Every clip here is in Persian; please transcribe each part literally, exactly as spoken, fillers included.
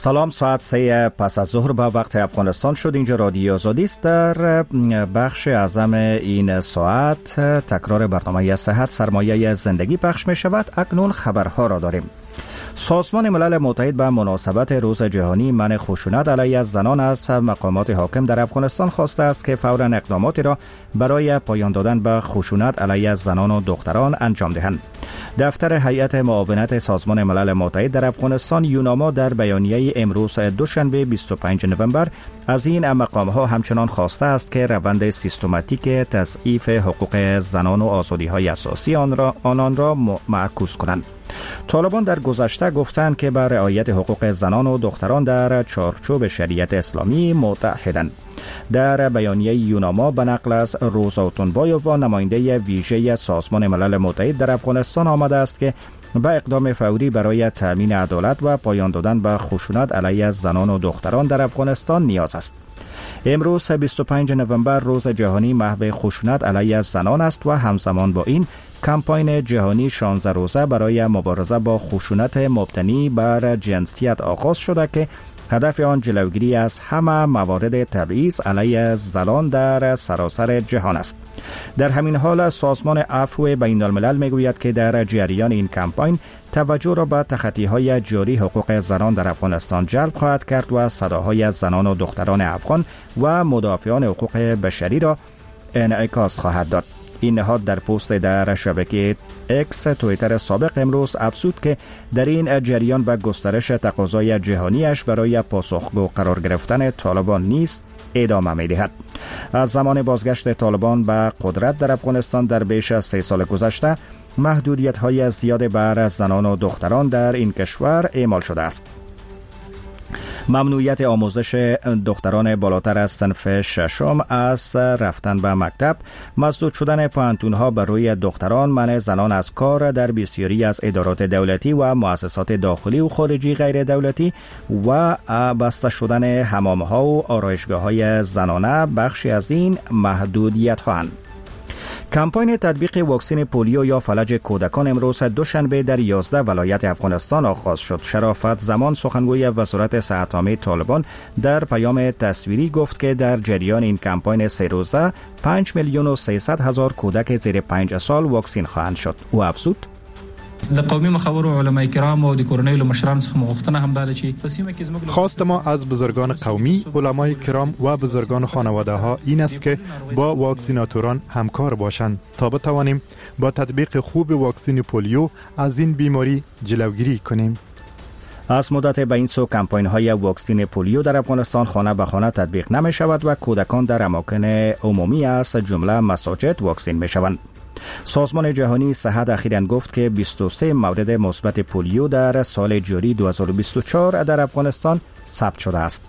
سلام، ساعت سه پس از ظهر به وقت افغانستان شد. اینجا رادیو آزادی است. در بخش اعظم این ساعت تکرار برنامه صحت سرمایه زندگی پخش می شود. اکنون خبرها را داریم. سازمان ملل متحد به مناسبت روز جهانی منع خشونت علیه زنان از مقامات حاکم در افغانستان خواسته است که فوراً اقداماتی را برای پایان دادن به خشونت علیه زنان و دختران انجام دهند. دفتر هیئت معاونت سازمان ملل متحد در افغانستان یوناما در بیانیه امروز دوشنبه بیست و پنجم نوامبر از این مقام‌ها همچنان خواسته است که روند سیستماتیک تضعیف حقوق زنان و آزادی‌های اساسی آن را آنان را معکوس کنند. طالبان در گذشته گفتند که بر رعایت حقوق زنان و دختران در چارچوب شریعت اسلامی متحدند. در بیانیه یوناما به نقل از روزا تونبایووا نماینده ویژه سازمان ملل متحد در افغانستان آمده است که به اقدام فوری برای تامین عدالت و پایان دادن به خشونت علیه زنان و دختران در افغانستان نیاز است. امروز بیست و پنجم نوامبر روز جهانی محو خشونت علیه زنان است و همزمان با این کمپاین جهانی شانزده روزه برای مبارزه با خشونت مبتنی بر جنسیت آغاز شده که هدف آن جلوگیری از همه موارد تبعیض علیه زنان در سراسر جهان است. در همین حال سازمان عفو بین الملل میگوید که در جریان این کمپاین توجه را به تخطی‌های جاری حقوق زنان در افغانستان جلب خواهد کرد و صداهای زنان و دختران افغان و مدافعان حقوق بشری را انعکاس خواهد داد. این نهاد در پست در شبکه اکس توییتر سابق امروز افزود که در این جریان به گسترش تقاضای جهانیش برای پاسخگو قرار گرفتن طالبان نیز ادامه می‌دهد. از زمان بازگشت طالبان به قدرت در افغانستان در بیش از سه سال گذشته محدودیت‌های زیاد بر زنان و دختران در این کشور اعمال شده است. ممنوعیت آموزش دختران بالاتر از صنف ششم از رفتن به مکتب، مسدود شدن پانتونها بر روی دختران، منع زنان از کار در بسیاری از ادارات دولتی و مؤسسات داخلی و خارجی غیر دولتی و بسته شدن حمام‌ها و آرایشگاه‌های زنانه بخشی از این محدودیت‌ها هستند. کمپاین تطبیق واکسن پولیو یا فلج کودکان امروز دوشنبه در یازده ولایت افغانستان آغاز شد. شرافت زمان سخنگوی وزارت صحت عامه طالبان در پیام تصویری گفت که در جریان این کمپاین سه روزه پنج میلیون و سیصد هزار کودک زیر پنج سال واکسین خواهند شد. او افزود: د قومي مخاور او علماء کرام او د کورنۍ له مشرانو څخه مغوښتنه هم ده چې په سیمه کې زموږ خواست ما از بزرگان قومی، علمای کرام و بزرگان خانواده ها این است که با واکسیناتوران همکار باشند تا بتوانیم با تطبیق خوب واکسن پولیو از این بیماری جلوگیری کنیم. از مدت به این سو کمپاین های واکسن پولیو در افغانستان خانه به خانه تطبیق نمی شود و کودکان در اماکن عمومی از جمله مساجد واکسن می شوند. سازمان جهانی صحت اخیراً گفت که بیست و سه مورد مثبت پولیو در سال جاری دو هزار و بیست و چهار در افغانستان ثبت شده است.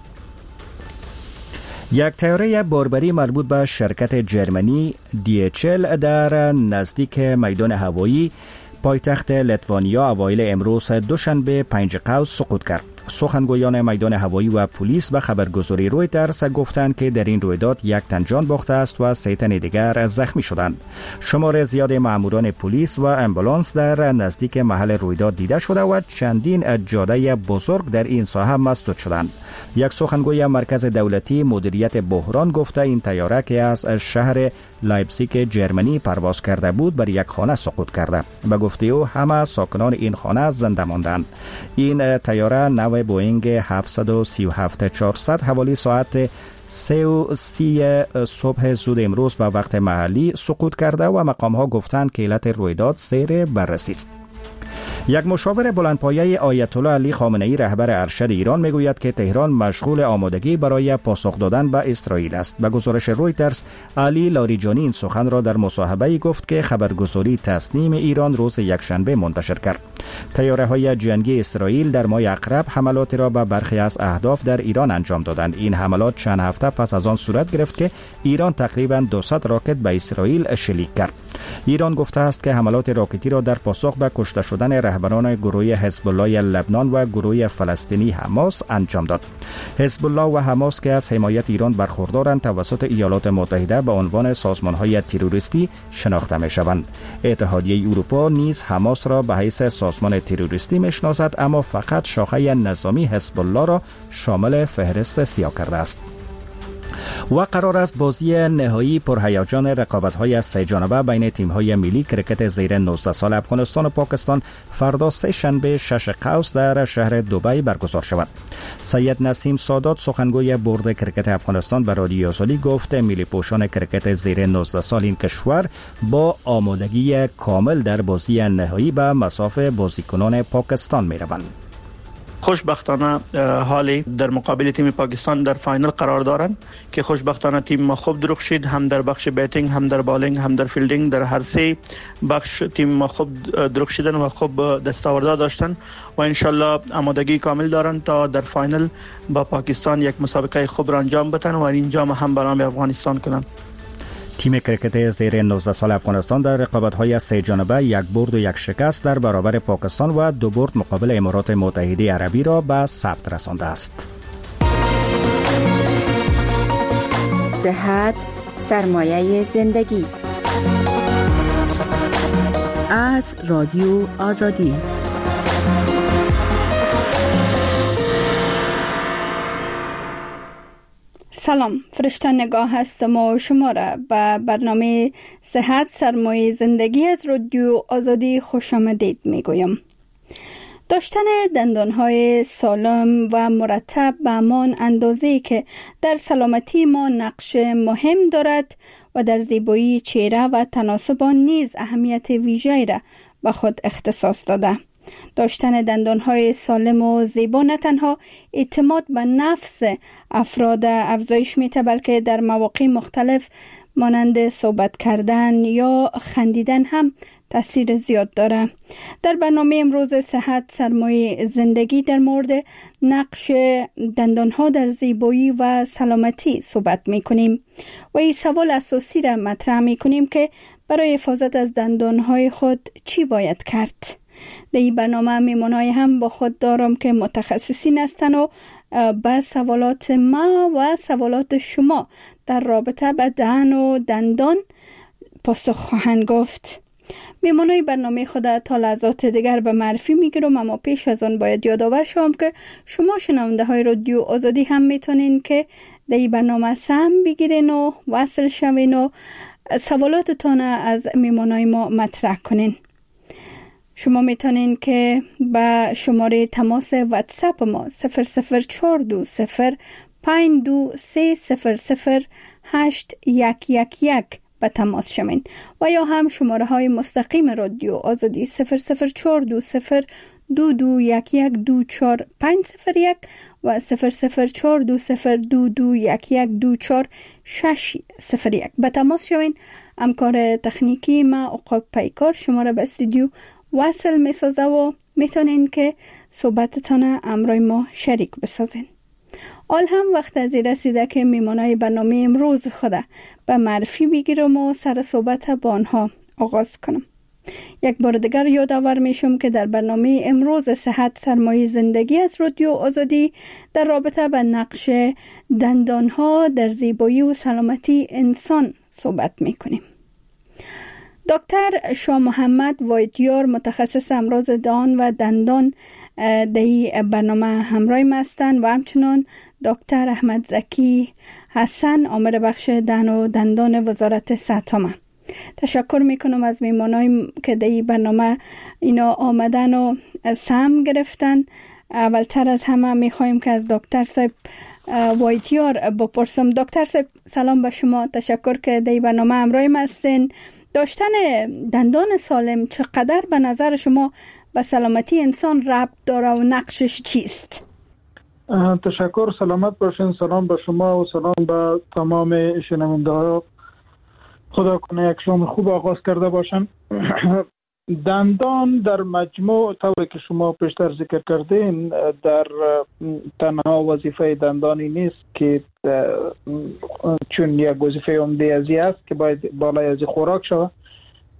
یک طیاره باربری مربوط به شرکت جرمنی دی اچ ال در نزدیک میدان هوایی پایتخت لیتوانیا اوایل امروز دوشنبه پنج قوس سقوط کرد. سخنگویان میدان هوایی و پلیس به خبرگزاری رویترز گفتند که در این رویداد یک تن جان باخته است و سه تن دیگر زخمی شدند. شمار زیاد ماموران پلیس و امبولانس در نزدیک محل رویداد دیده شده و چندین جاده بزرگ در این ساحه مسدود شدند. یک سخنگوی مرکز دولتی مدیریت بحران گفته این طیاره که از شهر لایپزیگ جرمنی پرواز کرده بود بر یک خانه سقوط کرده. به گفته او همه ساکنان این خانه زنده ماندند. این طیاره نو بوئینگ هفتصد و سی و هفت چهارصد حوالی ساعت سه و سی صبح زود امروز به وقت محلی سقوط کرده و مقام‌ها گفتند که علت رویداد زیر بررسی است. یک مشاور بلندپایه آیت الله علی خامنه‌ای رهبر ارشد ایران میگوید که تهران مشغول آمادگی برای پاسخ دادن به اسرائیل است. به گزارش رویترز علی لاریجانی این سخن را در مصاحبه‌ای گفت که خبرگزاری تصنیم ایران روز یکشنبه منتشر کرد. طیاره‌های جنگی اسرائیل در ماه اقرب حملاتی را به برخی از اهداف در ایران انجام دادند. این حملات چند هفته پس از آن صورت گرفت که ایران تقریباً دویست راکت به اسرائیل شلیک کرد. ایران گفته است که حملات راکتی را در پاسخ به کشته شدن رهبران گروه حزب الله لبنان و گروه فلسطینی حماس انجام داد. حزب الله و حماس که از حمایت ایران برخوردارند توسط ایالات متحده به عنوان سازمان‌های تروریستی شناخته می‌شوند. اتحادیه اروپا نیز حماس را به حیث سازمان تروریستی می‌شناسد، اما فقط شاخه نظامی حزب الله را شامل فهرست سیاه کرده است. و قرار است بازی نهایی پرهیجان رقابت‌های سه جانبه بین تیم‌های ملی کرکت زیر نوزده سال افغانستان و پاکستان فردا سه شنبه شش قوس در شهر دبی برگزار شود. سید نسیم سادات سخنگوی بورد کرکت افغانستان به رادیو آزادی گفت ملی پوشان کرکت زیر نوزده سال این کشور با آمادگی کامل در بازی نهایی به مصاف بازیکنان پاکستان می‌روند. خوشبختانه حالی در مقابل تیم پاکستان در فاینل قرار دارند که خوشبختانه تیم ما خوب درخشید، هم در بخش بیتینگ، هم در بالینگ، هم در فیلدینگ. در هر سه بخش تیم ما خوب درخشیدن و خوب دستاوردها داشتن و انشالله آمادگی کامل دارند تا در فاینل با پاکستان یک مسابقه خوب را انجام بدن و این جام هم برای افغانستان کنند. تیم کرکت زیر نوزده سال افغانستان در رقابت‌های سه جانبه یک برد و یک شکست در برابر پاکستان و دو برد مقابل امارات متحده عربی را به ثبت رسانده است. صحت سرمایه زندگی از رادیو آزادی. سلام، فرشته نگاه هستم و شما را به برنامه صحت سرمایه زندگی از رادیو آزادی خوش آمدید می گویم. داشتن دندانهای سالم و مرتب به همان اندازه‌ای که در سلامتی ما نقش مهم دارد و در زیبایی چهره و تناسب آن نیز اهمیت ویژه‌ای را به خود اختصاص داده. داشتن دندانهای سالم و زیبا نه تنها اعتماد به نفس افراد افزایش می‌دهد، بلکه در مواقع مختلف مانند صحبت کردن یا خندیدن هم تاثیر زیاد داره. در برنامه امروز صحت سرمایه زندگی در مورد نقش دندانها در زیبایی و سلامتی صحبت می‌کنیم و این سوال اساسی را مطرح می‌کنیم که برای حفاظت از دندانهای خود چی باید کرد؟ در این برنامه میمونای هم با خود دارم که متخصصین هستن و به سوالات ما و سوالات شما در رابطه به دهن و دندان پاسخ خواهند گفت. میمونای برنامه خود تا لحظات دیگر به معرفی میگیرم، اما پیش از آن باید یادآور شوم که شما شنونده های رادیو آزادی هم میتونین که در این برنامه سهم بگیرین و وصل شوین و سوالاتتان از میمونای ما مطرح کنین. شما میتونین که به شماره تماس واتساپ ما صفر صفر چهار دو صفر پنج دو سه صفر صفر هشت یک یک یک به تماس شوین و یا هم شماره های مستقیم رادیو آزادی صفر صفر چهار دو صفر دو دو یک یک دو چهار پنج صفر یک و صفر صفر چهار دو صفر دو دو یک یک دو چهار شش صفر یک به تماس شوین. همکار تکنیکی ما عقاب پیکار شما را به استودیو وصل می سازه و میتونین که صحبتتان امرای ما شریک بسازین. آل هم وقت از این رسیده که میمانای برنامه امروز خوده به معرفی بگیرم و سر صحبت با آنها آغاز کنم. یک بار دیگر یادآور میشم که در برنامه امروز صحت سرمایه زندگی از رادیو آزادی در رابطه به نقش دندانها در زیبایی و سلامتی انسان صحبت میکنیم. دکتر شاه محمد وایدیار متخصص امراض دهان و دندان در برنامه همراه ما هستند و همچنان دکتر احمد زکی حسن آمر بخش دهان و دندان وزارت صحت. ما تشکر میکنم از میمانایی که در برنامه اینا آمدن و سهم گرفتن. اولتر از همه میخوایم که از دکتر صاحب وایدیار بپرسم. دکتر صاحب سلام به شما، تشکر که در برنامه همراه ما هستین. داشتن دندان سالم چقدر به نظر شما به سلامتی انسان ربط داره و نقشش چیست؟ تشکر، سلامت باشین. سلام به شما و سلام به تمام شنونده ها. خدا کنه یک شام خوب آغاز کرده باشن. دندان در مجموع طوری که شما پیشتر ذکر کردین در تنها وظیفه دندانی نیست که چون یک وظیفه عمده ازی است که باید بالای ازی خوراک شود،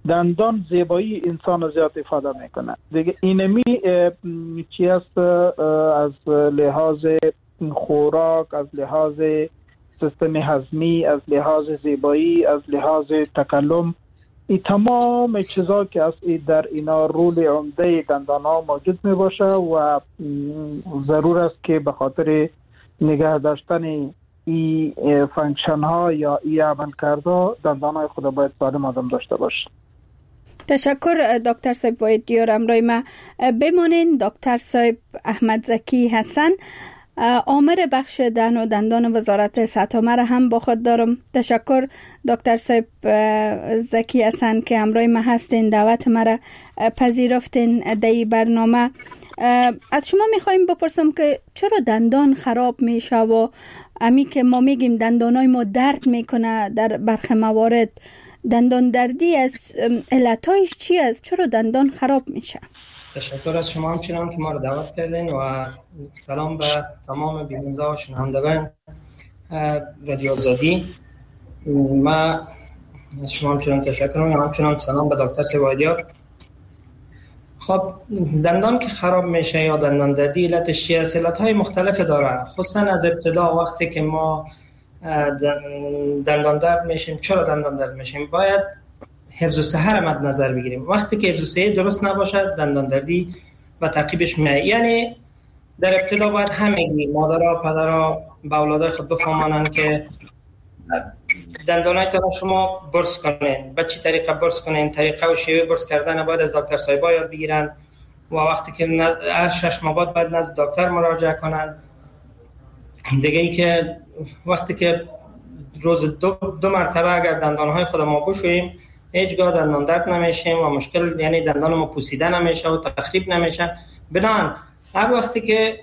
دندان زیبایی انسان زیاد افاده میکنه دیگه. اینمی چی است از لحاظ خوراک، از لحاظ سیستم هضمی، از لحاظ زیبایی، از لحاظ تکلم، این تمام چیزا که از در اینا رول عمده دندان ها موجود می باشه و ضرور است که به خاطر نگه داشتن این فانکشن ها یا این عمل کرده دندان های خود باید سالم آدم داشته باشه. تشکر دکتر صاحب وید دیار. امروی ما بمانین دکتر صاحب احمد زکی حسن، آمر بخش دهن و دندان وزارت صحت عامه هم با خود دارم. تشکر دکتر صاحب زکی حسن که امروی ما هستین، دعوت مرا پذیرفتین در این برنامه. از شما میخوایم بپرسم که چرا دندان خراب میشه و امی که ما میگیم دندانای ما درد میکنه در برخی موارد، دندان دردی از علتایش چی است؟ چرا دندان خراب میشه؟ تشکر از شما همچنان که ما رو دعوت کردین و سلام به تمام بیننده و شنوندگان رادیو آزادی. ما از شما همچنان تشکر میکنم، همچنان سلام به دکتر سوادیار. خب دندان که خراب میشه یا دندان دردی علتش چیه؟ علتهای مختلف داره، خصوصا از ابتدا وقتی که ما دندان درد میشیم. چرا دندان درد میشیم؟ باید حفظ الصحه را مد نظر بگیریم. وقتی که حفظ الصحه درست نباشه دندان دردی و تعقیبش میاد. یعنی در ابتدا باید همگی مادرها پدرها به اولادای خود بفهمانند که دندانایتان شما برس کنین، به چه طریقه برس کنین، طریقه و شیوه برس کردن باید از دکتر صاحبا یاد بگیرن و وقتی که نز... هر شش ماه بعد باید نزد دکتر مراجعه کنن. دیگه ای که وقتی که روز دو, دو مرتبه اگر دندانهای خود ما بشوییم هیچگاه دندان درد نمیشیم و مشکل یعنی دندان ما پوسیده نمیشه و تخریب نمیشه. بنابراین هر وقتی که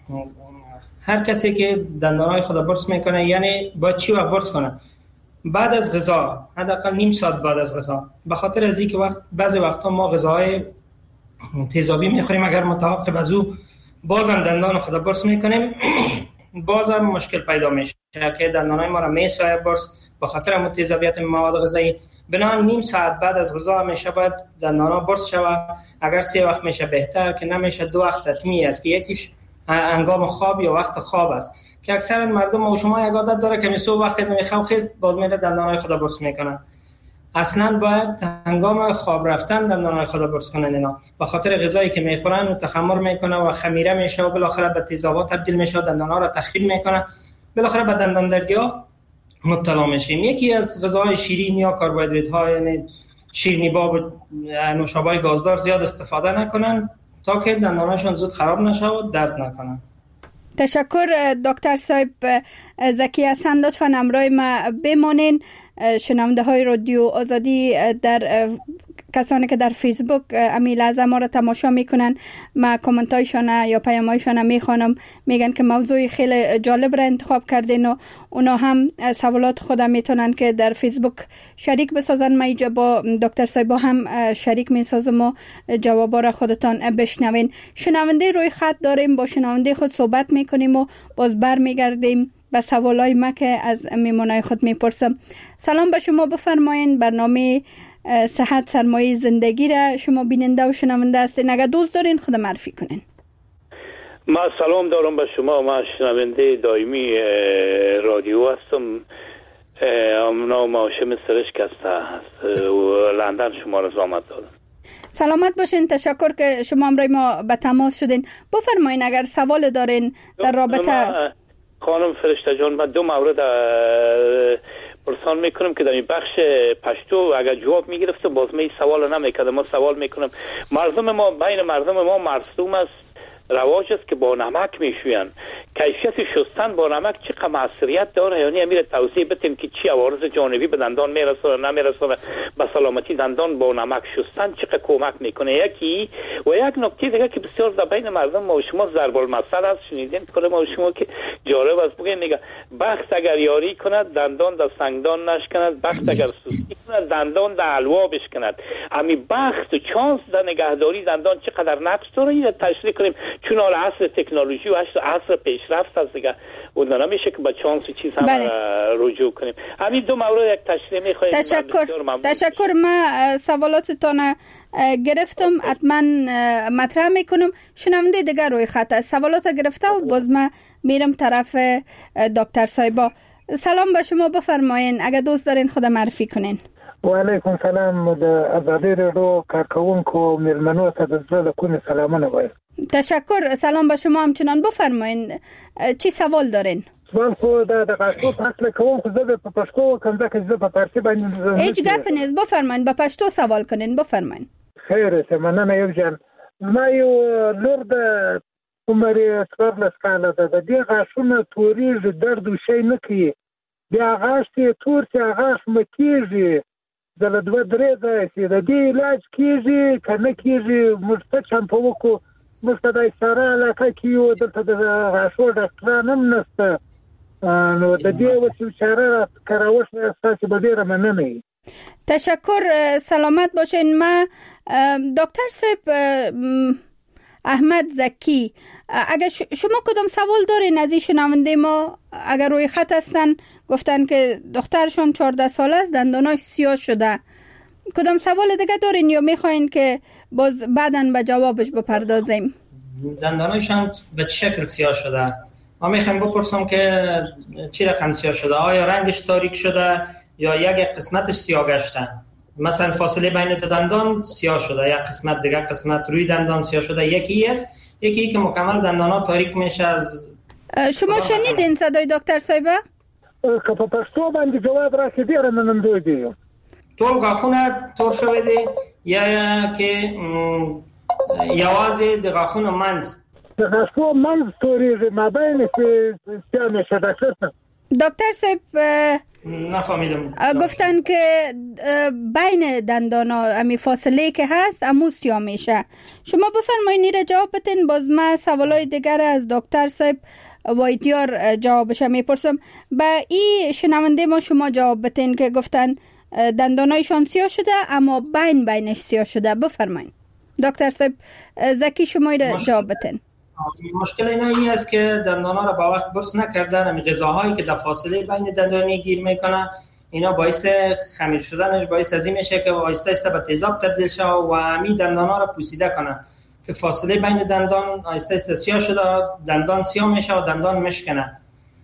هر کسی که دندانهای خود برس میکنه یعنی با چی وقت برس کنه؟ بعد از غذا، حداقل نیم ساعت بعد از غذا. به خاطر از اینکه وقت بعضی وقتا ما غذاهای تیزابی میخوریم، اگر متعاقب از او بازم دندان خود برس میکنیم بازم مشکل پیدا میشه که دندانهای ما را میسایه برس به خاطر تیزابیت مواد غذایی. بنابراین نیم ساعت بعد از غذا همیشه باید دندانها برس شود. اگر سه وقت میشه بهتر، که نمیشه دو وقت تطمیع است که یکیش هنگام خواب یا وقت خواب است که اکثر مردم و شما یک عادت داره که می صبح وقت میخوام خیست باز میره دندانهای خود برس میکنن. اصلا باید هنگام خواب رفتن دندانهای خود برس کنن. اینا به خاطر غذایی که میخورن و تخمر میکنه و خمیره میشه و بالاخره به تیزابات تبدیل میشه، دندانها را تخریب میکنه، بالاخره به دندان دردی ها مبتلا میشیم. یکی از غذاهای شیرین یا کربوهیدرات ها یعنی شیرینی با نوشابه گازدار زیاد استفاده نکنن تا که دندانهاشون زود خراب نشه و درد نکنن. تشکر دکتر صاحب زکی حسن. لطفاً همراه ما بمانین. شنونده های رادیو آزادی، در کسانی که در فیسبوک امی لحظه ما را تماشا میکنن، ما کامنت هایشان یا پیام هایشان میخوانم، میگن که موضوع خیلی جالب را انتخاب کردین و اونا هم سوالات خودم میتونن که در فیسبوک شریک بسازن. ما اینجا با دکتر صاحبا هم شریک میسازم و جوابا را خودتان بشنوین. شنونده روی خط داریم، با شنونده خود صحبت میکنیم و باز بر میگردیم به سوالای ما که از میمونای خود میپرسم. سلام به شما، بفرمایین. برنامه صحت سرمایه زندگی را شما بیننده و شنونده هستین. اگر دوست دارین خود معرفی کنین. ما سلام دارم به شما، ما شنونده دائمی رادیو هستم. نام هاشم سرشک هست و لندن شما را زحمت دارم. سلامت باشین. تشکر که شما امروز ما به تماس شدین. بفرمایین اگر سوال دارین در رابطه. خانم فرشته جان، من دو مورد پرسان میکنم که در این بخش پشتو اگر جواب میگرفتم باز می سوال نمیکردم. ما سوال میکنم مردم ما بین مردم ما مرسوم است، رواج است که با نمک میشوین. کیفیت شستن با نمک چقدر مؤثریت داره؟ یعنی امیر توضیح بدیم که چی عوارض جانبی به دندان میرسونه نمیرسونه، به سلامتی دندان با نمک شستن چقدر کمک میکنه. یکی و یک نکته دیگه که بسیار در بین مردم ما و شما ضرب المثل است، شنیدین کنه ما و شما که جالب است. بگین میگه بخت اگر یاری کند دندان در سنگدان نشکند، بخت اگر سستی کند دندان در حلوا بشکند. امی بخت و چانس در نگهداری دندان چقدر نقش داره اینو تشریح کنیم، چون حال عصر تکنولوژی و عصر پیشرفت است دیگه. اون نمیشه که با چانس و چیز هم بله. رجوع کنیم. همین دو مورد یک تشریح میخوایم. تشکر تشکر. ما سوالاتتان گرفتم، حتما مطرح میکنم. شنونده دیگر روی خط است، سوالات گرفته و باز ما میرم طرف دکتر صایبا. سلام به شما، بفرمایین اگر دوست دارین خود معرفی کنین. و علیکم سلام. د آزادی رادیو کارکوونکو میلمنو ته د زړه کومې سلامونه وایم. تشکر. سلام به شما همچنان. بفرمایین چی سوال دارین؟ سوال خو د غاښو فاصله کوم خو زه په پښتو کوم ځکه چې زه په فارسی باندې هیڅ گپ نیست. بفرمایین په پښتو سوال کنین. بفرمایین. خیر ته مننه یو جان. ما یو لور د عمر څوارلس کاله ده. د دې غاښونه توریږي، درد و شی نه کوي. بیا غاښ ته تور چې غاښ مکیږي د دوه درې ځای چې د دې علاج کیږي کنه کیږي. موږ څه چمپو وکړو، موږ ته د اشاره علاقه کیو دلته د غاښو ډاکټران هم نشته، نو د دې وسیله اشاره کراوش تاسو به ډیره مننه. تشکر. سلامت باشین. ما دکتر صاحب احمد زکی، اگر شما کدام سوال دارین از این شنونده ما اگر روی خط هستن، گفتن که دخترشون چهارده ساله است، دنداناش سیاه شده، کدام سوال دیگه دارین یا میخواین که باز بعداً به جوابش بپردازیم؟ دنداناشون به چه شکل سیاه شده؟ ما میخوایم بپرسم که چی رقم سیاه شده؟ آیا رنگش تاریک شده یا یک قسمتش سیاه گشته؟ مثلا فاصله بین دو دندان سیاه شده، یک قسمت دیگه قسمت روی دندان سیاه شده، یکی است یکی که مکمل دندانا تاریک میشه. از شما شنیدین صدای دکتر صایبه؟ که په پښتو باندې جواب راکړي ډیره مننه دی. ټول غاښونه تور شوی دی یا که یوازې د غاښونو منځ؟ د غاښونو منځ تورېږي، مابین کې سیاه میشه. ډاکټر دکتر صاحب نفهمیدم. گفتن که بین دندانا امی فاصله که هست امو سیاه میشه. شما بفرمایید نیره جواب بتین، باز ما سوالای دیگر از دکتر صاحب وایدیار جوابش میپرسم. با این شنونده ما شما جواب بتین که گفتن دندانایشان سیاه شده اما بین بینش سیاه شده. بفرمایید دکتر صاحب زکی شما را جواب بتین. مشکل اینا این است که دندانا را با وقت برس نکردن، امی غذاهایی که در فاصله بین دندانی گیر میکنه اینا باعث خمیر شدنش باعث از این میشه که آهسته آهسته به تیزاب تبدیل شه و امی دندانا را پوسیده کنه که فاصله بین دندان آهسته آهسته سیاه شده، دندان سیاه میشه و دندان مشکنه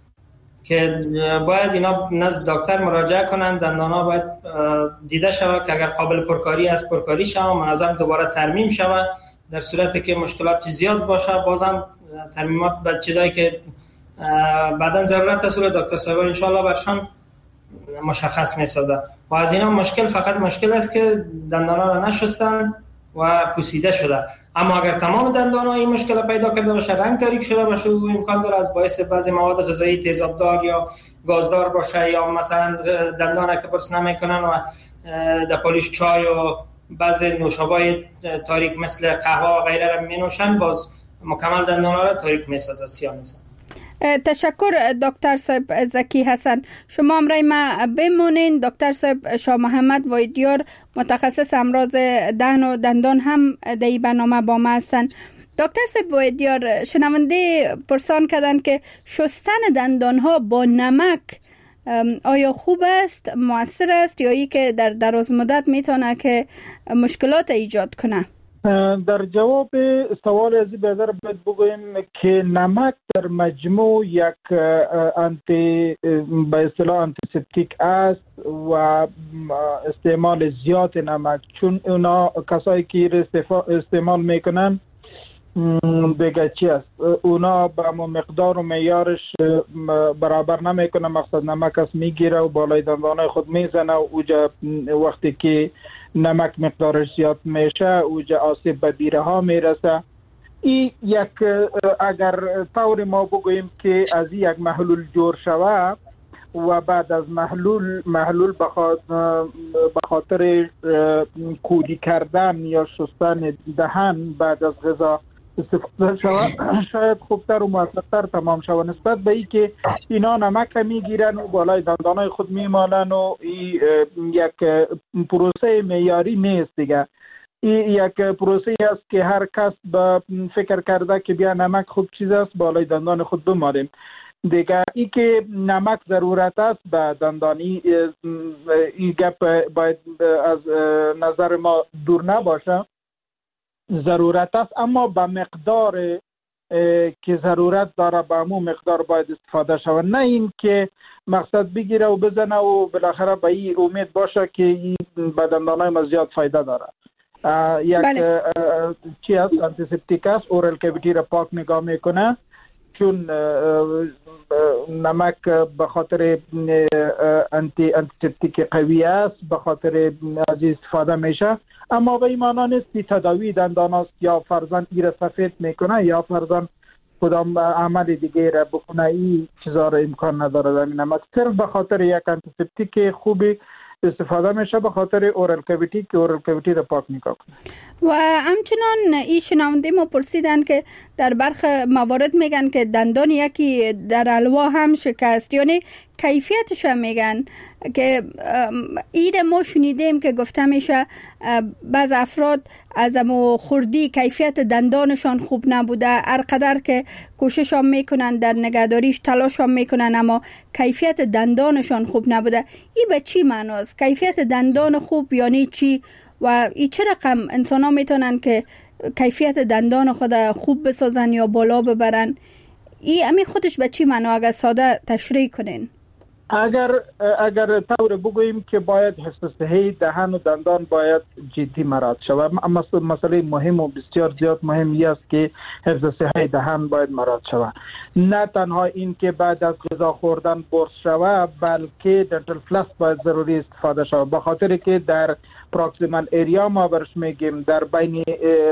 که باید اینا نزد دکتر مراجعه کنن. دندانا باید دیده شود که اگر قابل پرکاری است پرکاری شود و منظم دوباره ترمیم شود. در صورتی که مشکلات زیاد باشه بازم ترمیمات به چیزایی که بعداً ضرورت است دکتر صاحب ان شاء الله برشان مشخص میسازه. و از اینا مشکل فقط مشکل است که دندانا را نشستن و پوسیده شده. اما اگر تمام دندانا این مشکل پیدا کرده باشه، رنگ تاریک شده باشه، و امکان داره از باعث بعضی مواد غذایی تیزابدار یا گازدار باشه، یا مثلا دندانا که برس نمیکنن و در پالیش چای و بعضی نوشابه تاریک مثل قهوه و غیره را می نوشن، باز مکمل دندانا را تاریک می سازه، سیاه می سازه. تشکر دکتر صاحب زکی حسن. شما امرای ما بمونین. دکتر صاحب شاه محمد وایدیار متخصص امراض دهن و دندان هم در این برنامه با ما هستن. دکتر صاحب وایدیار، شنونده پرسان کردن که شستن دندان ها با نمک آیا خوب است، مؤثر است یا ای که در دراز مدت میتونه که مشکلات ایجاد کنه؟ در جواب سوال از این بهتر باید بگویم که نمک در مجموع یک آنتی به اصطلاح آنتیسپتیک است و استعمال زیاد نمک، چون اونا کسایی که استعمال میکنن دیگه چی است، اونا با مقدار و معیارش برابر نمیکنه، مقصد نمک است میگیره و بالای دندانای خود میزنه و اوجا وقتی که نمک مقدارش زیاد میشه اوجا آسیب به بیره ها میرسه. این یک اگر طور ما بگوییم که از یک محلول جور شوه و بعد از محلول محلول به خاطر کولی کردن یا شستن دهن بعد از غذا استفاده شود شاید خوبتر و موثرتر تمام شود، نسبت به ای که اینا نمک میگیرن و بالای دندانای خود میمالن و ای یک پروسه معیاری نیست دیگه. این یک پروسه است که هر کس به فکر کرده که بیا نمک خوب چیز است بالای دندان خود بمالیم. دیگه ای که نمک ضرورت است به دندانی، این گپ باید از نظر ما دور نباشه، ضرورت است اما به مقدار که ضرورت داره به همون مقدار باید استفاده شود، نه این که مقصد بگیره و بزنه و بالاخره به این امید باشه که این به دندانای ما زیاد فایده داره. یک بله. چی است؟ انتیسپتیک است، اورال کاویتی را پاک نگاه میکنه، چون نمک به خاطر انتی انتیسپتیک قوی است، به خاطر از استفاده میشه، اما به این معنا نیست که تداوی دندان است یا فرضاً ایره سفید میکنه یا فرضاً کدام عمل دیگه را بکنه. این چیزا را امکان نداره. در نمک صرف به خاطر یک انتیسپتیک خوبی استفاده میشه، به خاطر اورال کاویتی که اورال کاویتی را پاک میکنه. و همچنان این شنونده ما پرسیدن که در برخ موارد میگن که دندان یکی در الوا هم شکست، یعنی کیفیتش هم میگن که ایده ما شنیدیم که گفته میشه بعض افراد از امو خوردی کیفیت دندانشان خوب نبوده، هر قدر که کوشش هم میکنن در نگهداریش تلاش هم میکنن اما کیفیت دندانشان خوب نبوده. این به چی معناست؟ کیفیت دندان خوب یعنی چی؟ و این چه رقم انسان ها میتونن که کیفیت دندان خود خوب بسازن یا بالا ببرن؟ این امی خودش به چی معنا اگر ساده تشریح کنین؟ اگر اگر طور بگوییم که باید حفظ صحی دهان و دندان باید جدی مراعات شود. مسئله مهم و بسیار زیاد مهمی است که حفظ صحی دهان باید مراعات شود. نه تنها این که بعد از غذا خوردن برس شود، بلکه دنتال فلاس باید ضروری استفاده شود، به خاطر که در پراکسیمال ایریا ما برش میگیم در بین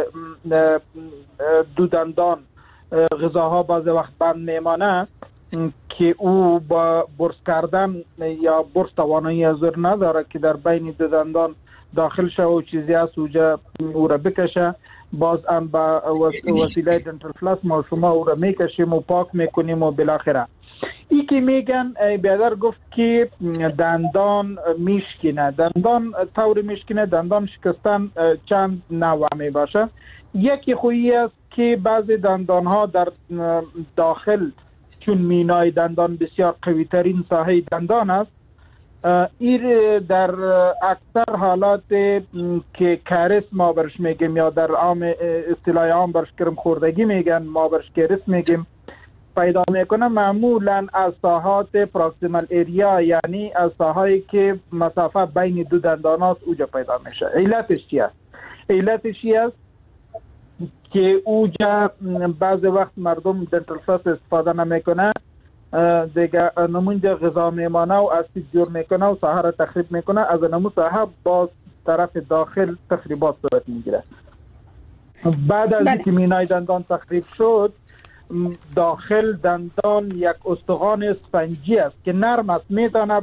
دو دندان غذاها بعض وقت بند میمانه که او با برس کردن یا برس توانایی حضور نداره که در بین دو دندان داخل شه و چیزی از اوجا او را بکشه. باز هم با وسیله دنتال فلاس ما شما او را میکشیم و پاک میکنیم و بالاخره ای که میگن بیادر گفت که دندان میشکنه. دندان طور میشکنه، دندان شکستن چند نوع می باشه. یکی خویی است که بعضی دندان ها در داخل چون مینای دندان بسیار قوی ترین ساحه دندان است، این در اکثر حالات که کارس ما برش میگیم یا در عام اصطلاح عام برش کرم خوردگی میگن، ما برش کارس میگیم، پیدا میکنه معمولا از ساحات پراکسیمال ایریا، یعنی از ساحایی که مسافه بین دو دندان است اوجا پیدا میشه. علتش چی است؟ علتش چی است که اوجا بعض وقت مردم دنتال فلاس استفاده نمیکنه، دیگه نمونجا غذا میمانه و اسید جور میکنه و ساحه را تخریب میکنه، از نمو ساحه باز طرف داخل تخریبات صورت میگیره. بعد از اینکه مینای دندان تخریب شد، داخل دندان یک استخوان اسفنجی است که نرم است، میتونه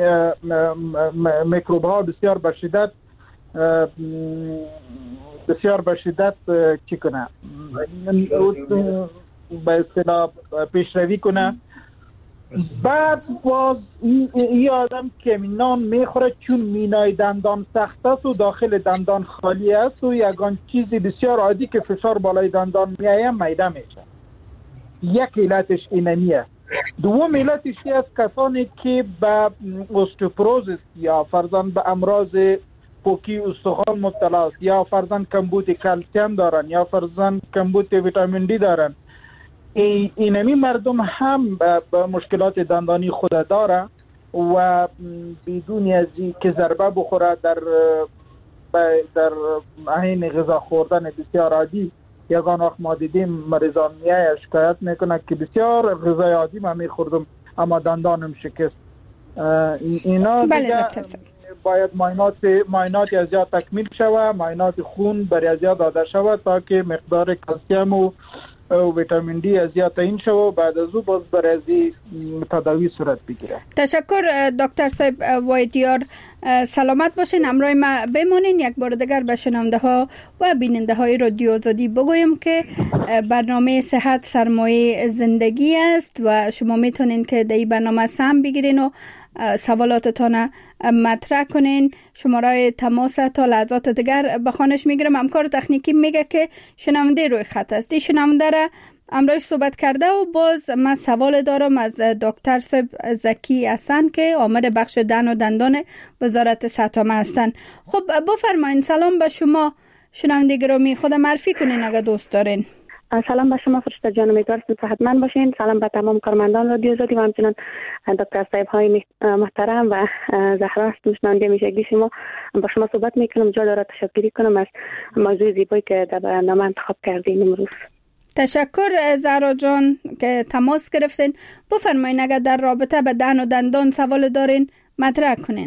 میکروب ها بسیار به شدت بسیار به شدت چی کنه، به اصطلاح پیشروی کنه. بعد باز این آدم که نان میخوره چون مینای دندان سخت است و داخل دندان خالی است و یگان چیزی بسیار عادی که فشار بالای دندان میایه میده میشه. یک علتش اینمیه. دوم علتش است کسانی که به اوستئوپروزیس یا فرضاً به امراض پوکی استخوان مبتلا است یا فرضاً کمبود کلسیم دارن یا فرضاً کمبود ویتامین دی دارن، اینمی مردم هم به مشکلات دندانی خود داره و بدون از که ضربه بخوره در در حین غذا خوردن بسیار عادی، یگان وقت ما دیدیم مریضان میای شکایت میکنه که بسیار غذای عادی ما میخوردم اما دندانم شکست. اینا بله باید معاینات معاینات از زیاد تکمیل شود، معاینات خون برای از زیاد داده شود تا که مقدار کلسیم و ویتامین دی از زیاد تعیین شود و بعد از او باز برای تداوی صورت بگیره. تشکر دکتر صاحب وایدیار، سلامت باشین، همراه ما بمانین. یک بار دیگر به شنونده ها و بیننده های رادیو آزادی بگویم که برنامه صحت سرمایه زندگی است و شما میتونین که در این برنامه سهم بگیرین و سوالاتتان مطرح کنین. شماره تماس تا لحظات دیگر بخوانش میگیرم. همکار تکنیکی میگه که شنونده روی خط است. این شنونده را امروز صحبت کرده و باز من سوال دارم از دکتر صاحب زکی حسن که آمر بخش دهن و دندان وزارت صحت عامه هستن. خب بفرمایین. سلام به شما شنونده گرامی، خود معرفی کنین اگه دوست دارین. سلام به شما فرشته جان، امیدوارم صحتمند باشین. سلام به تمام کارمندان رادیو آزادی و همچنین دکتر صاحب های محترم و زهرا هستم شنونده میشگی شما. با شما صحبت میکنم. جا داره تشکر کنم از موضوع زیبایی که در برنامه انتخاب کردین امروز. تشکر زهرا جان که تماس گرفتین. بفرمایین اگر در رابطه به دهن و دندان سوال دارین مطرح کنین.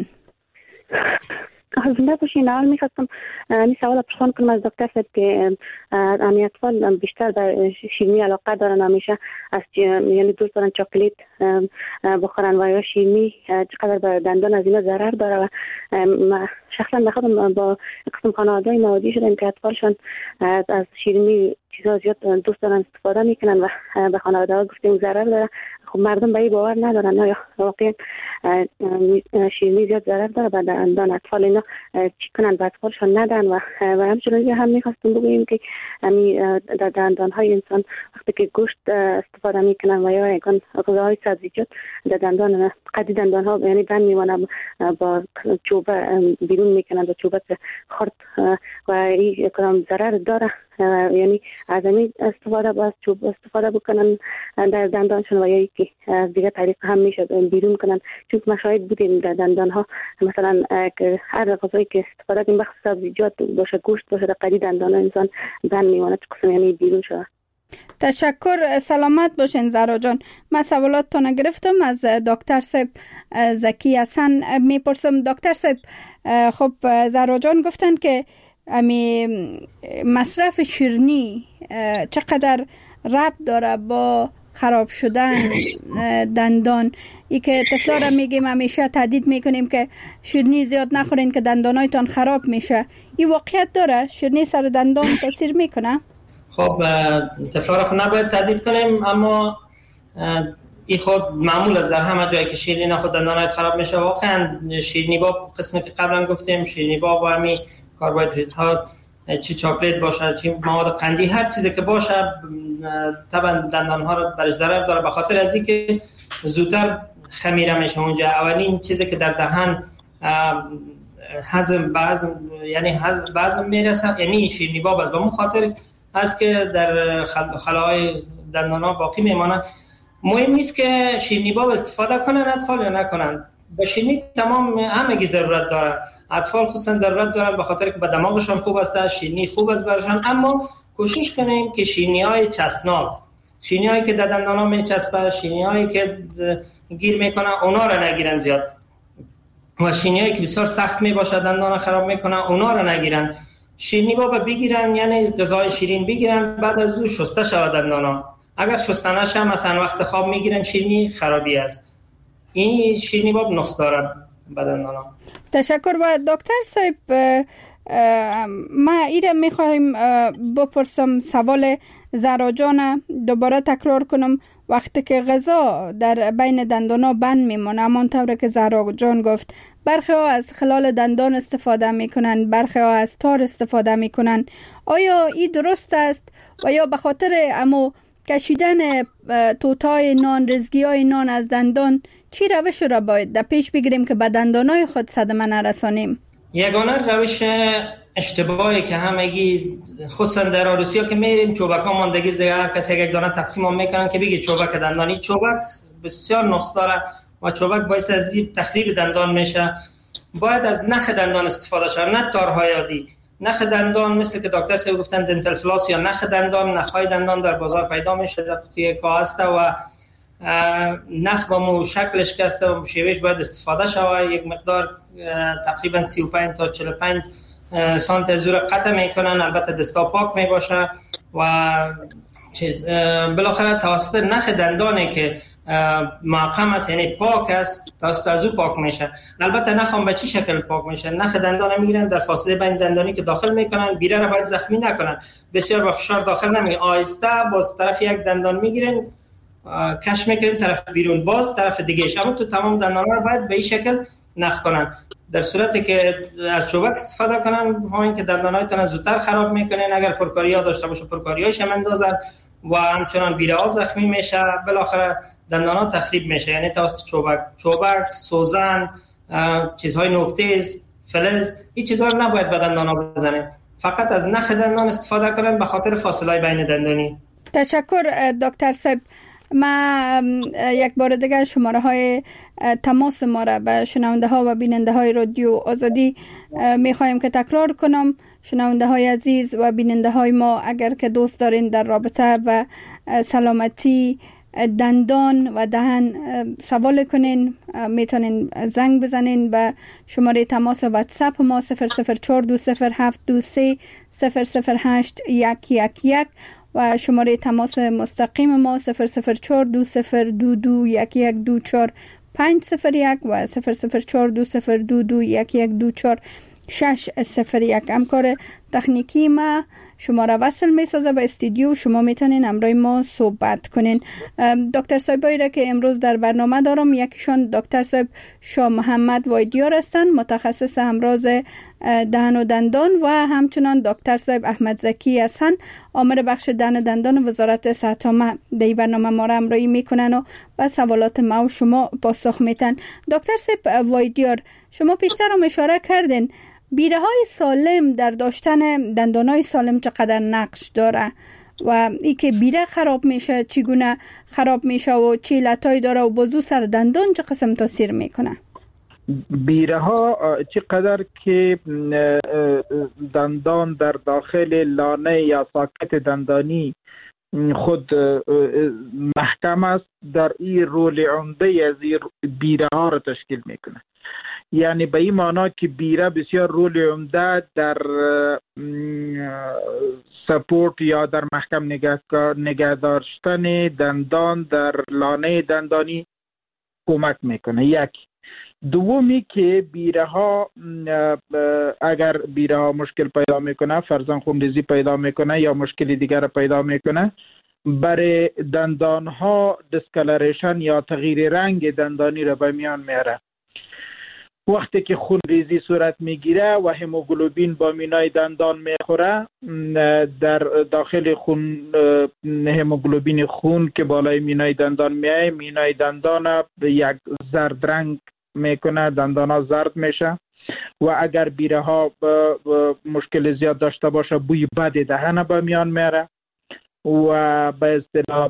زنده باشین. اول میخواستم این سوال پرسان کنم از دکتر صاحب که امی اطفال بیشتر به شیرینی علاقه دارن، همیشه از یعنی دوست دارن چاکلیت بخورن و یا شیرینی چقدر به دندان از اینا ضرر داره و شخصا بخوام با قسم خانواده‌ای نوادی شدن که اطفالشان از شیرینی چیزا زیاد دوست دارن استفاده میکنن و به خانواده‌ها گفتیم ضرر داره. خب مردم به این باور ندارن نه واقعا شیرینی زیاد ضرر داره به دندان اطفال. اینا چی کنن به اطفالشان ندن و و همچنین هم میخواستم بگویم که همین در دندانهای انسان وقتی که گوشت استفاده میکنن و یا یکان غذاهای سبزیجات در دندان قدی دندانها یعنی بند میمونه با چوبه بیرون میکنن و چوبه خرد و این کدام ضرر داره. یعنی از این استفاده با چوب استفاده بکنن در دندانشون و یا یکی از دیگه طریق هم میشه بیرون کنن. چون مشاهد بودیم در دندانها مثلا که هر غذایی که استفاده کنیم بخصوص سبزیجات باشه گوشت باشه در قدی دندان انسان بند میمونه قسم یعنی بیرون شده. تشکر. سلامت باشین زهرا جان. من سوالاتتون گرفتم. از دکتر صاحب زکی حسن میپرسم. دکتر صاحب خب زهرا جان گفتن که امی مصرف شیرینی چقدر ربط داره با خراب شدن دندان. ای که طفلا را میگیم همیشه تهدید میکنیم که شیرینی زیاد نخورین که دندانایتان خراب میشه. این واقعیت داره؟ شیرینی سر دندان تاثیر میکنه؟ خب طفلا را خود نباید تهدید کنیم، اما این خود معمول است در همه جایی که شیرینی نخود دندانایت خراب میشه. واقعا شیرینی با قسمی که قبلا گفتیم شیرینی با با همی کربوهیدرات ها چی چاکلیت باشه چی مواد قندی هر چیزی که باشه طبعا دندان ها رو برش ضرر داره، به خاطر از اینکه زودتر خمیره میشه اونجا. اولین چیزی که در دهن هضم بعضم یعنی بعضم میرسه یعنی شیرینی باب است. به اون خاطر است که در خلاهای دندان ها باقی میمانه. مهم نیست که شیرینی باب استفاده کنن اطفال یا نکنن. به شیرینی تمام همگی ضرورت داره. اطفال خصوصا ضرورت دارن به خاطر که به دماغشان خوب است، شیرینی خوب است برشان. اما کوشش کنیم که شیرینی‌های چسبناک، شیرینی‌هایی که در دندان‌ها میچسبه، شیرینی‌هایی که گیر میکنه اونا را نگیرن زیاد و شیرینی‌هایی که بسیار سخت میباشه دندان خراب میکنه اونا را نگیرن. شیرینی بابا بگیرن یعنی غذای شیرین بگیرن بعد از اون شسته شود دندان‌ها. اگر شسته نشه مثلا وقت خواب میگیرن شیرینی خرابی است. این شیرینی باب نقص داره بدن دندان. تشکر. و دکتر صاحب ما ایره میخوایم بپرسم سوال زهرا جان دوباره تکرار کنم. وقتی که غذا در بین دندانا بند میمونه همانطور که زهرا جان گفت برخی ها از خلال دندان استفاده میکنن، برخی ها از تار استفاده میکنن. آیا این درست است و یا به خاطر امو کشیدن توتای نان رزگی های نان از دندان چی روش را باید در پیش بگیریم که به دندانای خود صدمه نرسانیم؟ یگانه روش اشتباهی که همگی خصوصا در روسیا که میریم چوبک ها ماندگی دیگه هر کسی یک دانه تقسیم هم میکنن که بگی چوبک دندانی. چوبک بسیار نقص داره و چوبک باعث از تخریب دندان میشه. باید از نخ دندان استفاده شود نه تارهای عادی. نخ دندان مثل که دکتر سه گفتن دنتال فلاس یا نخ دندان، نخهای دندان در بازار پیدا میشه در قطعه کاغذ و نخ با مو شکلش که است و شیوهش باید استفاده شود. یک مقدار تقریبا سی و پنج تا چهل و پنج سانتی از زور قطع میکنن. البته دستا پاک میباشه و چیز بالاخره توسط نخ دندانه که معقم است، یعنی پاک است، توسط از او پاک میشه. البته نخم به چه شکل پاک میشه؟ نخ دندان میگیرن، در فاصله بین دندانی که داخل میکنن، بیره را باید زخمی نکنن، بسیار با فشار داخل نمیگیرن، آهسته باز طرف یک دندان میگیرن، کش میکنن طرف بیرون، باز طرف دیگه شما تو تمام دندان ها باید به این شکل نخ کنن. در صورتی که از چوبک استفاده کنن، همین که دندانایتون زودتر خراب میکنن، اگر پرکاریا داشته باشه پرکاریاش هم اندازن و همچنان بیره ها زخمی میشه، بالاخره دندان ها تخریب میشه. یعنی توسط چوبک چوبک سوزن، چیزهای نوک‌تیز، فلز، این چیزها رو نباید به دندان ها بزنیم، فقط از نخ دندان استفاده کنن به خاطر فاصله بین دندانی. تشکر دکتر صاحب. ما یک بار دیگر شماره های تماس ما را به شنونده ها و بیننده های رادیو آزادی می خواهیم که تکرار کنم. شنونده های عزیز و بیننده های ما، اگر که دوست دارین در رابطه با سلامتی دندان و دهن سوال کنین، میتونین زنگ بزنین به شماره تماس واتساپ ما صفر صفر چهار دو صفر هفت دو سه صفر صفر هشت یک یک یک و شماره تماس مستقیم ما صفر صفر چهار دو صفر دو دو یک یک دو چهار پنج صفر یک و صفر صفر چهار دو صفر دو دو یک یک دو چهار شش صفر یک. همکار تکنیکی ما شما را وصل می سازه به استودیو، شما میتونین امروز ما صحبت کنین. دکتر صاحبایی را که امروز در برنامه دارم، یکیشون دکتر صاحب شاه محمد وایدیار هستند، متخصص امراض دهن و دندان، و همچنان دکتر صاحب احمد زکی هستند، آمر بخش دهن و دندان وزارت صحت عامه. در برنامه ما را امروزی میکنن و به سوالات ما و شما پاسخ میتن. دکتر صاحب وایدیار، شما پیشتر هم اشاره کردین بیره های سالم در داشتن دندان های سالم چقدر نقش داره و ای که بیره خراب میشه چگونه خراب میشه و چه علتایی داره و بازو سر دندان چه قسم تاثیر میکنه؟ بیره ها چقدر که دندان در داخل لانه یا ساکت دندانی خود محکم است، در این رول عمده از این بیره ها را تشکیل میکنه. یعنی به این معنا که بیره بسیار رول عمده در سپورت یا در محکم نگه داشتن دندان در لانه دندانی کمک میکنه. یک. دومی که بیره ها اگر بیره ها مشکل پیدا میکنه، فرضاً خونریزی پیدا میکنه یا مشکلی دیگر پیدا میکنه، برای دندان ها دیسکلریشن یا تغییر رنگ دندانی را به میان میاره. وقتی که خونریزی صورت میگیره و هموگلوبین با مینای دندان میخوره، در داخل خون هموگلوبین خون که بالای مینای دندان میای، مینای دندان یک زرد رنگ میکنه، دندان ها زرد میشه و اگر بیره ها مشکل زیاد داشته باشه بوی بد دهن به میان میاره و به اصطلاح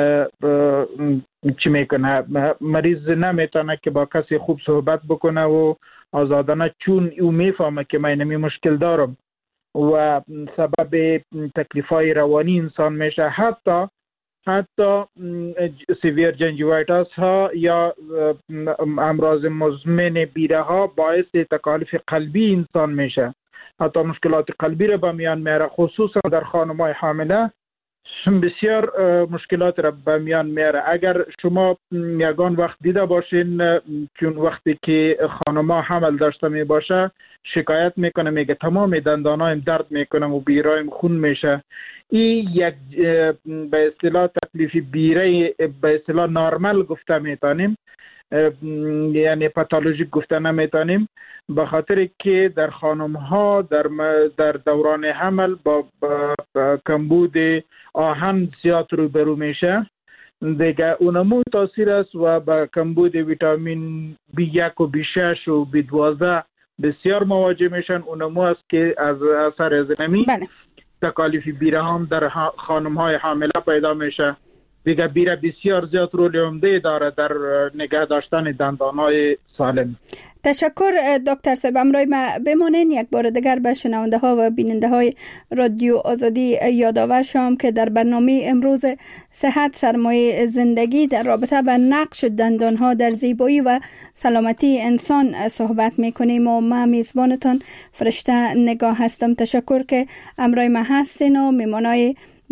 چی میکنه، مریض نمیتونه که با کسی خوب صحبت بکنه و آزادانه، چون او میفهمه که من نمی مشکل دارم و سبب تکلیفای روانی انسان میشه. حتی حتی سیویر جنجیوایتاس ها یا امراض مزمن بیره ها باعث تکالیف قلبی انسان میشه، حتی مشکلات قلبی را به میان میاره، خصوصا در خانم‌های حامله بسیار مشکلات را به میان میاره. اگر شما یگان وقت دیده باشین، چون وقتی که خانم‌ها حمل داشته می باشه شکایت میکنه، میگه تمام دندانایم درد میکنه و بیرایم خون میشه. این یک به اصطلاح تکلیف بیره به اصطلاح نارمل گفته میتونیم، یعنی پاتولوژیک گفته نمیتونیم، به خاطر که در خانم ها در در دوران حمل با, با, با کمبود آهن زیاد روبرو میشه دیگه، اونمو تاثیر است و با کمبود ویتامین بی یک و بی شش و بی دوازده بسیار مواجه میشن. اونمو است که از اثر از نمی بله. تکالیف بیره هم در خانم های حامله پیدا میشه دیگه. بیره بسیار زیاد رول عمده داره در نگه داشتن دندانهای سالم. تشکر دکتر صاحب. امروز ما بمانین یک بار دیگر به شنونده ها و بیننده های رادیو آزادی یادآور شم که در برنامه امروز صحت سرمایه زندگی در رابطه با نقش دندان ها در زیبایی و سلامتی انسان صحبت میکنیم و ما میزبانتان فرشته نگاه هستم. تشکر که امروز ما هستین و میمانای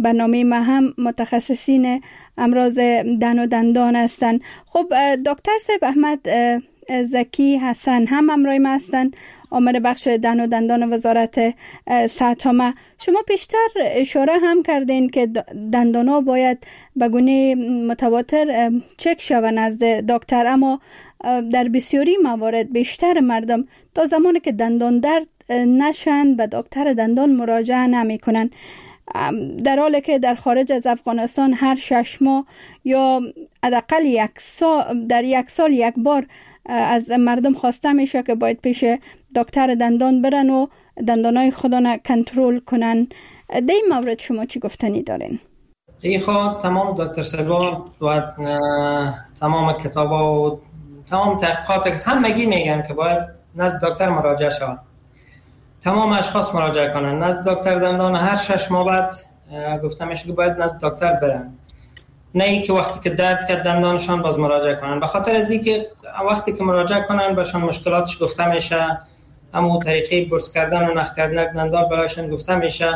برنامه ما هم متخصصین امراض دهان و دندان هستند. خب دکتر صاحب احمد زکی حسن هم همراه ما هستند، آمر بخش دهان و دندان وزارت صحت عامه. شما پیشتر اشاره هم کردین که دندانا باید به گونه متواتر چک شوند نزد دکتر، اما در بسیاری موارد بیشتر مردم تا زمانی که دندان درد نشن به دکتر دندان مراجعه نمی کنن، در حالی که در خارج از افغانستان هر شش ماه یا حداقل یک سال در یک سال یک بار از مردم خواسته میشه که باید پیش دکتر دندان برن و دندانای خودان کنترل کنن. در این مورد شما چی گفتنی دارین؟ ای خواهد تمام دکتر سبا و تمام کتابا و تمام تحقیقات همگی میگن که باید نزد دکتر مراجعه شود. تمام اشخاص مراجعه کنن نزد دکتر دندان. هر شش ماه بعد گفته میشه که باید نزد دکتر برن، نه اینکه وقتی که درد کرد دندانشان باز مراجعه کنن. به خاطر از اینکه وقتی که مراجعه کنن بهشون مشکلاتش گفته میشه، اما طریقه برس کردن و نخ کردن دندان برایشون گفته میشه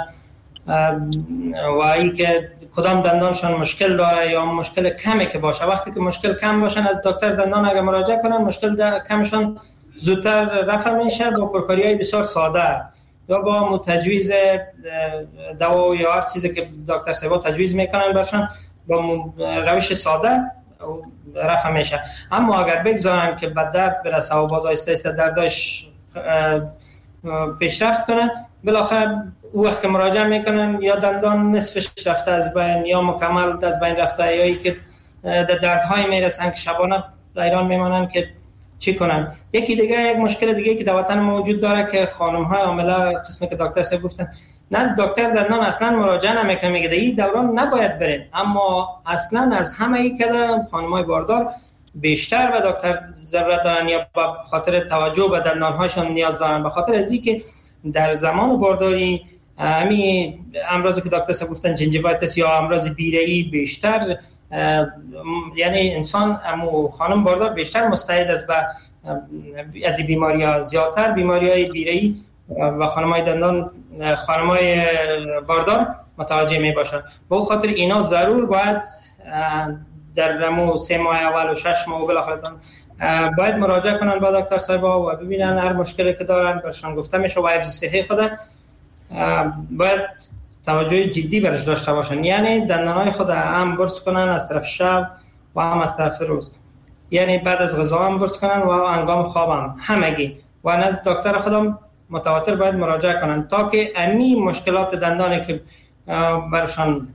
و اینکه کدام دندانشان مشکل داره یا مشکل کمی که باشه. وقتی که مشکل کم باشن از دکتر دندان اگه مراجعه کنن مشکل کمشان زودتر رفع میشه با پرکاری‌های بسیار ساده یا با تجویز دوا یا هر چیزی که دکتر سبا تجویز میکنن برشان با روش ساده رفع میشه. اما اگر بگذارن که به درد برسه و باز آیسته آیسته دردش پیشرفت کنه، بالاخره او وقت که مراجعه میکنن یا دندان نصفش رفته از بین یا مکمل از بین رفته یا ای که دردهای میرسن که شبانه ایران میمانن که چی کنن. یکی دیگه یک مشکل دیگه که در وطن موجود داره که خانم های عامله قسمی که دکتر صاحب گفتن نزد دکتر دندان اصلا مراجعه نمیکنه، میگه این دوران نباید برین. اما اصلا از همه ای که خانم های باردار بیشتر به دکتر ضرورت دارن یا به خاطر توجه به دندان هاشون نیاز دارن، به خاطر از اینکه در زمان بارداری همین امراضی که دکتر صاحب گفتن جنجیوایتیس یا امراض بیره‌ای بیشتر، یعنی انسان امو خانم باردار بیشتر مستعد است به از این بیماری‌ها، زیادتر بیماری‌های بیره‌ای و خانم‌های دندان خانم‌های باردار متوجه می‌باشند. به خاطر اینا ضرور باید در رمو سه ماه اول و شش ماه و بالاخره باید مراجعه کنن با دکتر صاحبا و ببینن هر مشکلی که دارن برشان گفته میشه و حفظ صحی خود باید توجه جدی برش داشته باشن. یعنی دندانهای خود هم برس کنن از طرف شب و هم از طرف روز، یعنی بعد از غذا هم برس کنن و هنگام خواب هم همگی و نزد دکتر خودم متواتر باید مراجعه کنن تا که امی مشکلات دندانی که برشان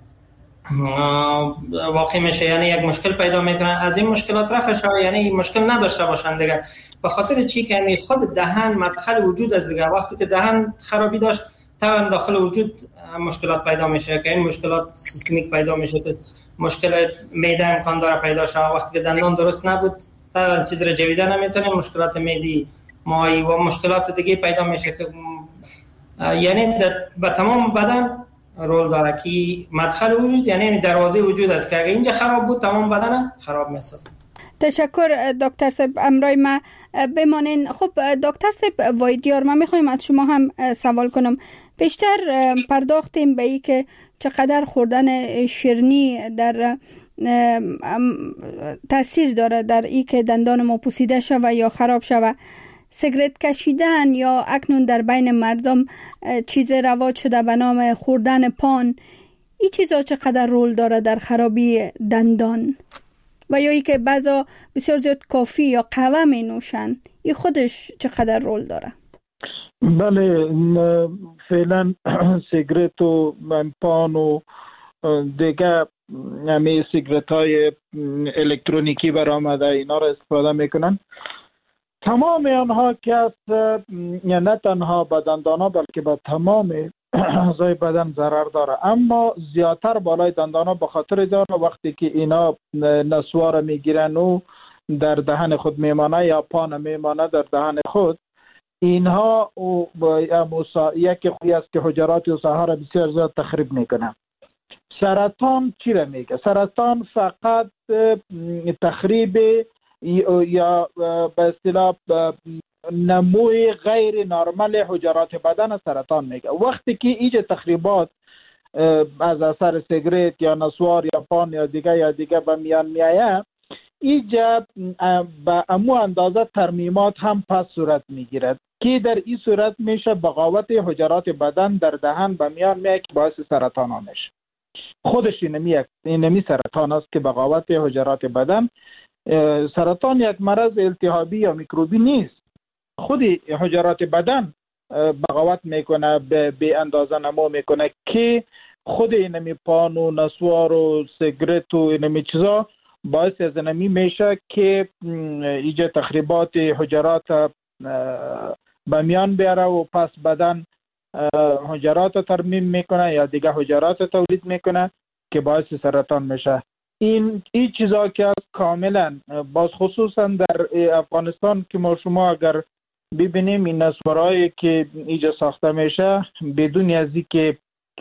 واقع میشه، یعنی یک مشکل پیدا میکنن، از این مشکلات رفع شه، یعنی این مشکل نداشته باشن دیگه. به خاطر چی که یعنی خود دهن مدخل وجود از دیگه، وقتی که دهن خرابی داشت تا داخل وجود مشکلات پیدا میشه که این مشکلات سیستمیک پیدا میشه که مشکل معده امکان داره پیدا شه. وقتی که دندان درست نبود تا چیز را جویده نمیتونه، مشکلات معدی مایی و مشکلات دیگه پیدا میشه که یعنی به تمام بدن رول داره که مدخل وجود یعنی دروازه وجود است که اگه اینجا خراب بود تمام بدن خراب می‌سازه. تشکر دکتر صاحب، امرای ما بمانین. خب دکتر صاحب وایدیار، ما میخوایم از شما هم سوال کنم. بیشتر پرداختیم به این که چقدر خوردن شیرینی در تاثیر داره در این که دندان ما پوسیده شوه یا خراب شوه. سیگرت کشیدن یا اکنون در بین مردم چیز رواج شده به نام خوردن پان، این چیزا چقدر رول داره در خرابی دندان؟ و یا ای که بعضا بسیار زیاد کافی یا قهوه می نوشن، این خودش چقدر رول داره؟ بله، فعلا سیگرت و پان و دیگه همه سیگرت های الکترونیکی برآمده اینا را استفاده میکنن. تمام آنها که از نه تنها به دندانها بلکه به تمام اعضای بدن ضرر داره، اما زیادتر بالای دندانها به خاطر داره وقتی که اینا نسوار میگیرن و در دهن خود میمانه یا پان میمانه در دهن خود، اینها یک خوی است که حجرات و ساحه را بسیار زیاد تخریب میکنه. سرطان چی را میگه؟ سرطان فقط تخریب یا به اصطلاح نموی غیر نرمال حجرات بدن سرطان میگه. وقتی که ایجاد تخریبات از اثر سیگریت یا نسوار یا پان یا دیگه یا دیگه به میان میآید، اینجا به امو اندازه ترمیمات هم پس صورت میگیرد که در این صورت میشه بغاوت حجرات بدن در دهن به میان میاد که باعث سرطان ها میشه. خودش اینمی اینمی سرطان است که بغاوت حجرات بدن. سرطان یک مرض التهابی یا میکروبی نیست، خود حجرات بدن بغاوت میکنه، به اندازه نمو میکنه که خود اینمی پان و نسوار و سیگرت و اینمی چیزا باعث از اینمی میشه که ایجا تخریبات حجرات به میان بیاره و پس بدن حجرات ترمیم میکنه یا دیگه حجرات تولید میکنه که باعث سرطان میشه. این این چیزا که از کاملا باز خصوصا در افغانستان که ما شما اگر ببینیم این نسوارهایی که اینجا ساخته میشه بدون از اینکه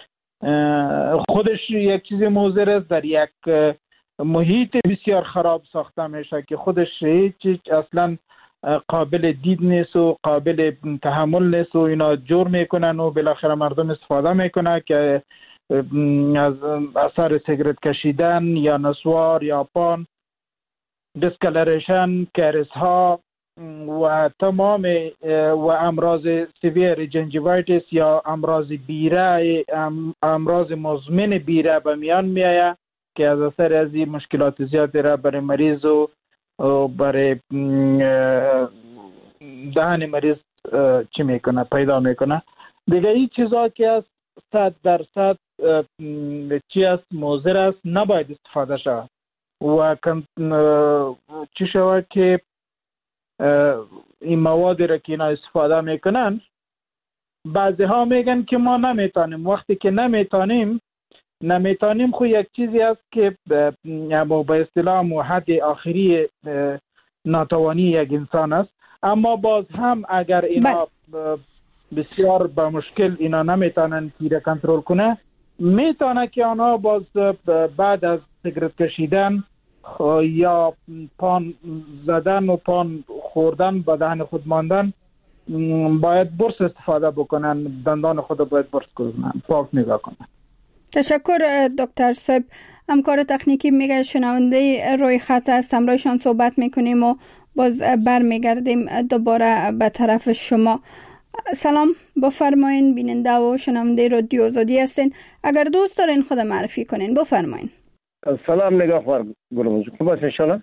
خودش یک چیز مضر است در یک محیط بسیار خراب ساخته میشه که خودش هیچ اصلا قابل دید نیست و قابل تحمل نیست و اینا جور میکنن و بالاخره مردم استفاده میکنه که از اثر سیگرت کشیدن یا نسوار یا پان، دیسکلریشن، کرس ها و تمام و امراض سیویر جنجیوایتیس یا امراض بیره، امراض مزمن بیره به میان میآید که از اثر از این مشکلات زیادی را برای مریض و برای دهن مریض چی میکنه پیدا میکنه. دیگه این چیزا که از صد درصد چی است مضر است نباید استفاده شود و چی شود که این موادی را که اینا استفاده میکنن بعضی ها میگن که ما نمیتونیم. وقتی که نمیتونیم نمیتونیم خو یک چیزی است که به اصطلاح حد آخری ناتوانی یک انسان است، اما باز هم اگر اینا بسیار با مشکل اینا نمیتونن تیره کنترل کنه، میتونه که آنها باز بعد از سیگرت کشیدن یا پان زدن و پان خوردن به دهن خود ماندن باید برس استفاده بکنن، دندان خود باید برس کنن، پاک نگاه کنن. تشکر دکتر صاحب. همکار تکنیکی میگه شنونده روی خط است، همراهشان صحبت میکنیم و باز برمیگردیم دوباره به طرف شما. سلام، بفرمایین. بیننده و شنونده رادیو آزادی هستین، اگر دوست دارین خود معرفی کنین بفرمایین. سلام نگاهوار گروه، خوب است انشالله؟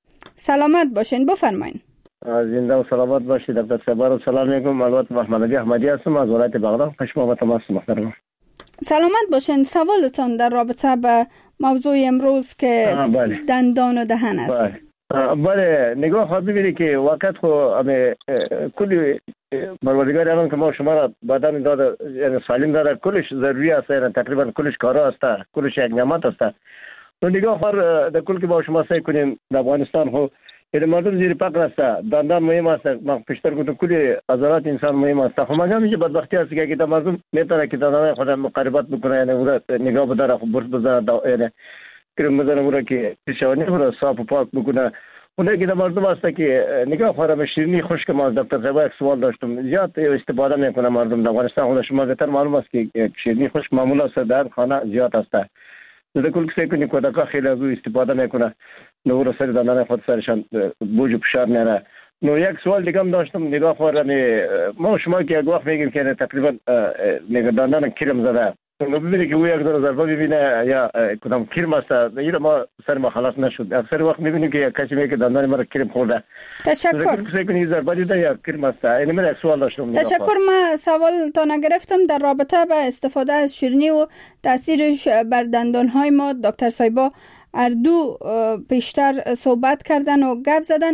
سلامت باشین، بفرمایین. زنده و سلامت باشید. دکتر صاحب رو سلام میگم. البته محمد علی احمدی هستم از ولایت بغلان. خوش آمدید تماس محترم. سلامت باشین. سوالتون در رابطه به موضوع امروز که دندان و دهن است. بله بله نگاه خواهد ببینید که وقت خو همه کلی پروردگار الان که ما شما را بدن داده، یعنی سالم داده، کلش ضروری است، یعنی تقریبا کلش کارا است، کلش یک نعمت است. تو نگاه خور در کل که با شما سعی کنیم در افغانستان خو یعنی مردم زیر فقر است، دندان مهم است. ما پیشتر گفتم کلی عضلات انسان مهم است. خب مگه میشه بدبختی است که که مردم میتونه که دندان خود مقربت بکنه، یعنی اون نگاه بداره، خب برس بزنه، یعنی کرم بزنه اون که پیشانی خود صاف و پاک بکنه. اون که مردم است که نگاه خورم شیرینی خشک ما از دکتر صاحب یک سوال داشتم، زیاد استفاده میکنه مردم در افغانستان. خود شما بهتر معلوم است که شیرینی خشک معمول است در خانه زیاد است. در کل که کنی کودکا خیلی از او استفاده میکنه، نور سر دندان خود سرشان بوج و فشار میاره. نو یک سوال دیگه هم داشتم نگاه خورم، ما شما که یک وقت میگیم که تقریبا نگاه دندان کرم زده، نو ببینید که او یک دور ضربه ببینه یا کدام کرم است، اینو ما سر ما خلاص نشد. اکثر وقت میبینیم که یک کسی میگه که دندان ما کرم خورده. تشکر. فکر کنید ضربه دیده یا کرم است. این من یک سوال داشتم. تشکر. ما سوال تا نگرفتم در رابطه با استفاده از شیرینی و تاثیرش بر دندان های ما. دکتر صایبا اردو پیشتر صحبت کردن و گپ زدن.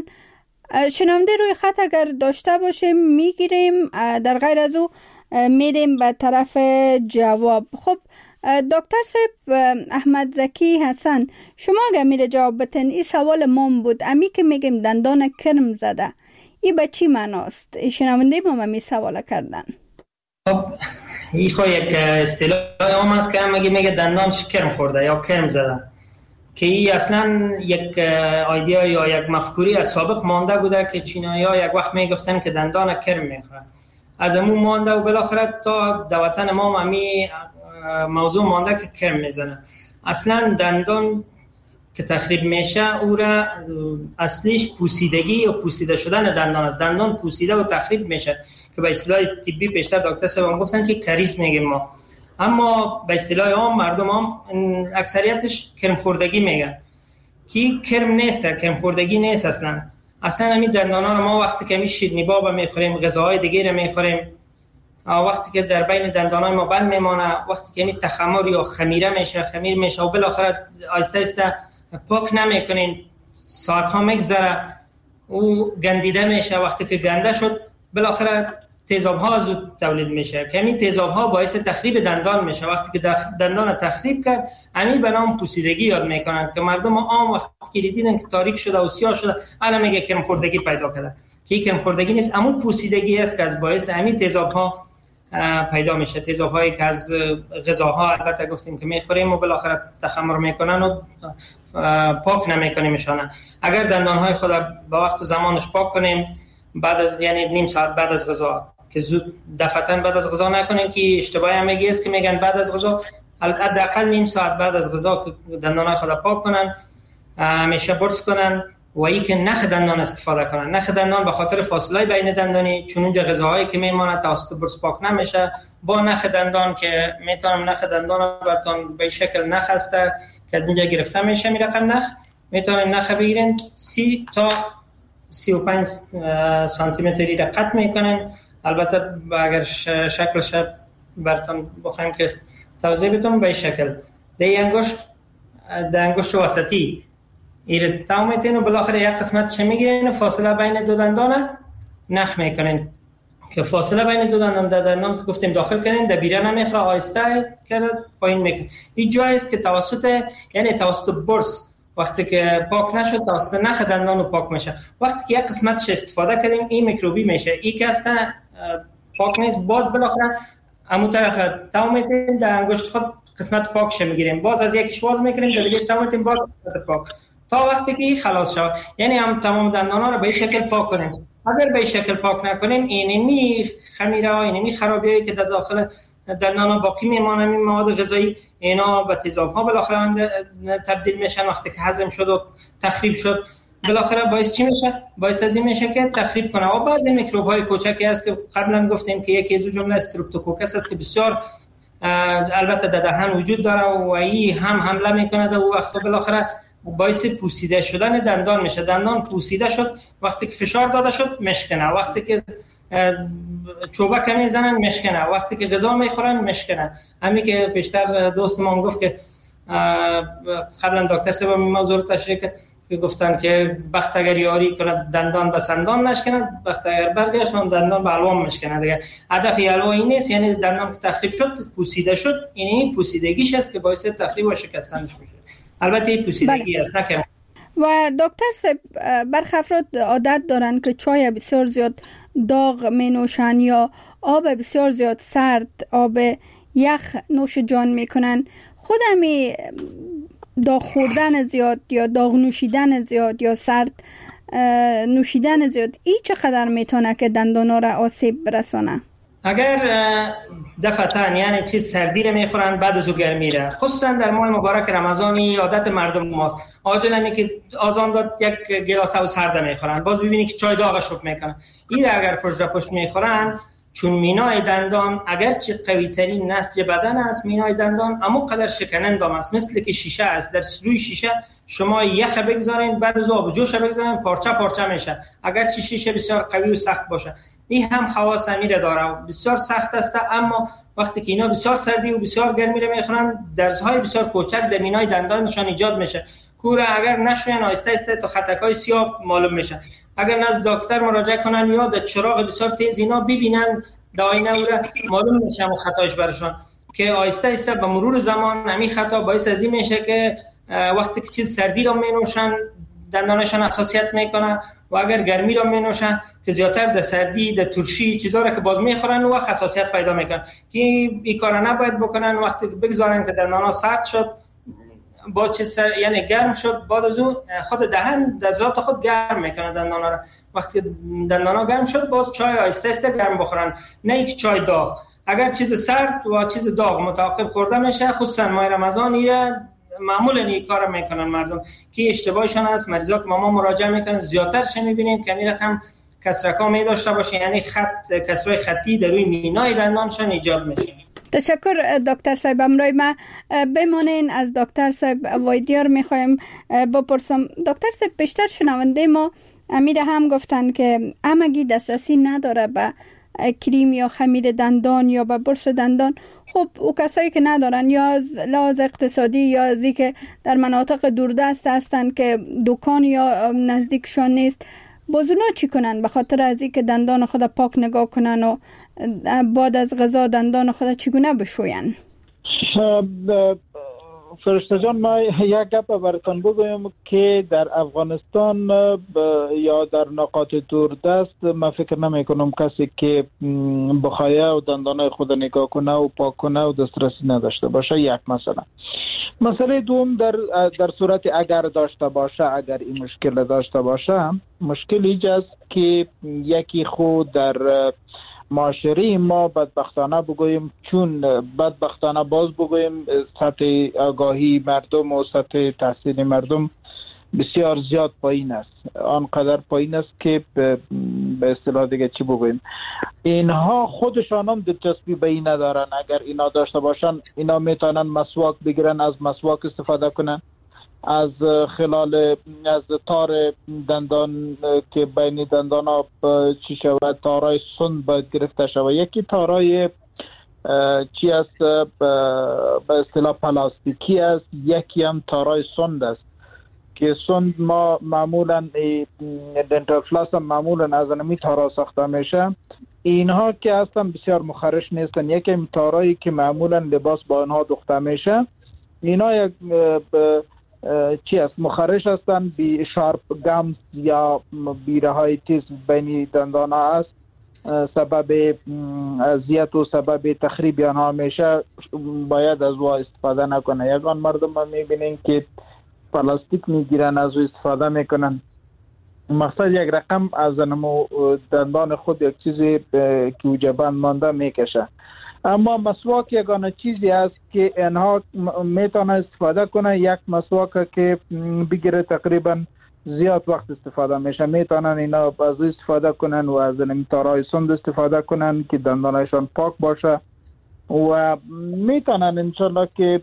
شنونده روی خط اگر داشته باشیم میگیریم، در غیر از او میریم به طرف جواب. خب دکتر صاحب احمد زکی حسن، شما اگر میره جواب بتن، این سوال مام بود، امی که میگیم دندان کرم زده، این به چی معناست؟ شنونده ما می سوال کردن. خب این خو یک اصطلاح عام است که اگه میگه دندانش کرم خورده یا کرم زده، که این اصلا یک ایده یا یک مفکوری از سابق مانده بوده که چینایی‌ها یک وقت میگفتن که دندان کرم میخوره، از امون مانده و بالاخره تا در وطن ما همی موضوع مانده که کرم میزنه. اصلا دندان که تخریب میشه او را اصلیش پوسیدگی یا پوسیده شدن دندان است. دندان پوسیده و تخریب میشه که به اصطلاح طبی پیشتر دکتر صاحب گفتن که کریس میگیم ما، اما به اصطلاح عام مردم هم اکثریتش کرم خوردگی میگن که کرم نیست، کرم خوردگی نیست. اصلا اصلا همین دندانان ما وقتی که می شیرینی باب میخوریم، غذاهای دیگه رو میخوریم، وقتی که در بین دندانای ما بند میمانه، وقتی که می تخمر یا خمیره میشه، خمیر میشه و بالاخره آهسته آهسته پاک نمیکنین، ساعت ها میگذره او گندیده میشه. وقتی که گنده شد بالاخره تیزاب ها زود تولید میشه که همین تیزاب ها باعث تخریب دندان میشه. وقتی که دندان تخریب کرد همین به نام پوسیدگی یاد میکنن که مردم عام وقتی که دیدن که تاریک شده و سیاه شده الان میگه کرم خوردگی پیدا کرده، که کرم خوردگی نیست، اما پوسیدگی است که از باعث همین تیزاب ها پیدا میشه. تیزاب هایی که از غذاها البته گفتیم که میخوریم و بالاخره تخمر میکنن و پاک نمیکنیمشان. اگر دندان های خود با وقت و زمانش پاک کنیم، بعد از یعنی نیم ساعت بعد از غذا، که زود دفعتاً بعد از غذا نکنین که اشتباهی همگی است که میگن بعد از غذا، حداقل نیم ساعت بعد از غذا که دندانای خود پاک کنن، همیشه برس کنن و ای که نخ دندان استفاده کنن. نخ دندان به خاطر فاصله بین دندانی، چون اونجا غذاهایی که میمونه توسط برس پاک نمیشه، با نخ دندان که میتونم نخ دندان براتون به شکل نخ هسته که از اینجا گرفته میشه، می رقم نخ میتونین نخ بگیرین سی تا سی و پنج سانتی متری را قطع میکنین. البته اگر شکلش براتون بخوایم که توضیح بدم، به شکل دی انگشت د انگشت وسطی ایره تاو میتین و بالاخره یک قسمتش میگیرین و فاصله بین دو دندان نخ میکنین که فاصله بین دو دندان در دندان که گفتیم داخل کنین، دبیره نمیخوره، آهسته کرد پایین میکنین. این جایی است که توسط یعنی توسط برس وقتی که پاک نشد توسط نخ دندان رو پاک میشه. وقتی که یک قسمتش استفاده کردیم این میکروبی میشه، این که است پاک نیست، باز بالاخره همو طرف تاو میتین در انگشت خود قسمت پاکش میگیریم، باز از یکیش واز میکنیم در دیگهش تاو میتین باز قسمت پاک تا وقتی که خلاص شد. یعنی هم تمام دندانا رو به این شکل پاک کنیم. اگر به این شکل پاک نکنیم اینمی خمیره ها، اینمی خرابیایی که در داخل دندان باقی میمانه، این مواد غذایی اینا به تیزاب ها بالاخره تبدیل میشن. وقتی که هضم شد و تخریب شد بالاخره باعث چی میشه؟ باعث از این میشه که تخریب کنه. و بعضی میکروب های کوچکی هست که قبلا گفتیم که یکی از جمله استرپتوکوکس است که بسیار البته در دهن وجود داره و این هم حمله میکنه در اون وقت بالاخره باعث پوسیده شدن دندان میشه. دندان پوسیده شد وقتی که فشار داده شد مشکنه، وقتی که چوبه کمی زنن مشکنه، وقتی که غذا میخورن مشکنه. همین که پیشتر دوست ما گفت که قبلا دکتر صاحب موضوع رو تشریح کرد که گفتن که بخت اگر یاری کنه دندان به سندان نشکنه، بخت اگر برگشت دندان به الوان مشکنه. دیگه هدف الوا این نیست، یعنی دندان که تخریب شد پوسیده شد، این پوسیدگیش است که باعث تخریب و شکستنش میشه. البته این پوسیدگی است نه. و دکتر صاحب برخی افراد عادت دارن که چای بسیار زیاد داغ می نوشن یا آب بسیار زیاد سرد، آب یخ نوش جان میکنن. خود همی داغ خوردن زیاد یا داغ نوشیدن زیاد یا سرد نوشیدن زیاد ای چقدر میتونه که دندانا را آسیب برسانه؟ اگر دفعتاً یعنی چیز سردی رو میخورن بعد از او گرمی را، خصوصا در ماه مبارک رمضانی عادت مردم ماست آجل همی که آزان داد یک گلاس او سرده میخورن، باز ببینی که چای داغ شب میکنن. این را اگر پشت را پشت میخورن، چون مینای دندان اگرچه قوی ترین نسج بدن است، مینای دندان اما قدر شکننده است، مثل که شیشه است. در روی شیشه شما یخ بگذارین بعد از آب جوش بگذارین پارچه پارچه میشه، اگرچه شیشه بسیار قوی و سخت باشه. این هم خواص امیر داره، بسیار سخت است، اما وقتی که اینا بسیار سردی و بسیار گرمی رو میخورن درزهای بسیار کوچک در مینای دندانشان ایجاد میشه. کوره اگر نشوین آهسته آهسته تا خطکای سیاه معلوم میشه. اگر نزد دکتر مراجعه کنن یا در چراغ بسیار تیز اینا ببینن در آینه او معلوم میشه و خطاش برشون، که آهسته آهسته به مرور زمان همین خطا باعث از این میشه که وقتی که چیز سردی رو مینوشن دندانشان حساسیت میکنه و اگر گرمی رو مینوشن که زیادتر در سردی در ترشی چیزا رو که باز میخورن و حساسیت پیدا میکنن، که این کارا نباید بکنن. وقتی که بگذارن که دندانا سرد شد باز چیز سر... یعنی گرم شد، بعد از اون خود دهن در ذات خود گرم میکنه دندانا رو. وقتی دندانا گرم شد باز چای آهسته آهسته گرم بخورن، نه یک چای داغ. اگر چیز سرد و چیز داغ متعاقب خورده میشه، خصوصا ماه رمضان ایره معمولا این کار میکنن مردم که اشتباهشان است. مریضا که ما مراجعه میکنن زیادترش میبینیم که این رقم کسرکا می داشته باشه، یعنی خط کسرای خطی در روی مینای دندانشان ایجاد میشه. تشکر دکتر صاحب. امروی ما بمانین از دکتر صاحب وایدیار میخوایم بپرسم. دکتر صاحب بیشتر شنونده ما امیر هم گفتن که همگی دسترسی نداره به کریم یا خمیر دندان یا به برس دندان. خب او کسایی که ندارن یا از لحاظ اقتصادی یا از اینکه در مناطق دوردست هستن که دکان یا نزدیکشان نیست، باز اونا چی کنن؟ به خاطر از اینکه دندان خود پاک نگاه کنن و بعد از غذا دندان خود چگونه بشوین؟ فرشته جان، ما یک گپ براتون بگویم که در افغانستان یا در نقاط دوردست ما فکر نمی کنم کسی که بخایه و دندانای خود نگاه کنه و پاک کنه و دسترسی نداشته باشه. یک مسئله. مسئله دوم، در در صورت اگر داشته باشه، اگر این مشکل داشته باشه، مشکل ایجاست که یکی خود در معاشره ما بدبختانه بگوییم، چون بدبختانه باز بگوییم سطح آگاهی مردم و سطح تحصیل مردم بسیار زیاد پایین است. آنقدر پایین است که به اصطلاح دیگه چی بگوییم، اینها خودشان هم دلچسبی به این ندارن. اگر اینا داشته باشن، اینا میتونن مسواک بگیرن، از مسواک استفاده کنن، از خلال از تار دندان که بین دندان ها چی شود، تارای سند باید گرفته شود. یکی تارای چی است به اصطلاح پلاستیکی است، یکی هم تارای سند است که سند ما معمولا دنتال فلاس هم معمولا از نمی تارا ساخته میشه. اینها که اصلا بسیار مخرش نیستن. یکی تارایی که معمولا لباس با اینها دوخته میشه، اینا یک چی است مخرش هستن، بی شارپ گمز یا بیره های تیز بین دندان ها است، سبب اذیت و سبب تخریب آنها میشه. باید از او استفاده نکنه. یگان مردم ما میبینین که پلاستیک میگیرن، از او استفاده میکنن. مقصد یک رقم از نمو دندان خود یک چیزی که وجبان مانده میکشه. اما مسواک یگانه چیزی است که اینها میتونه استفاده کنه. یک مسواک که بگیره تقریبا زیاد وقت استفاده میشه، میتونن اینا از استفاده کنن و از نمیتارای سند استفاده کنن که دندانشان پاک باشه و میتونن انشالله که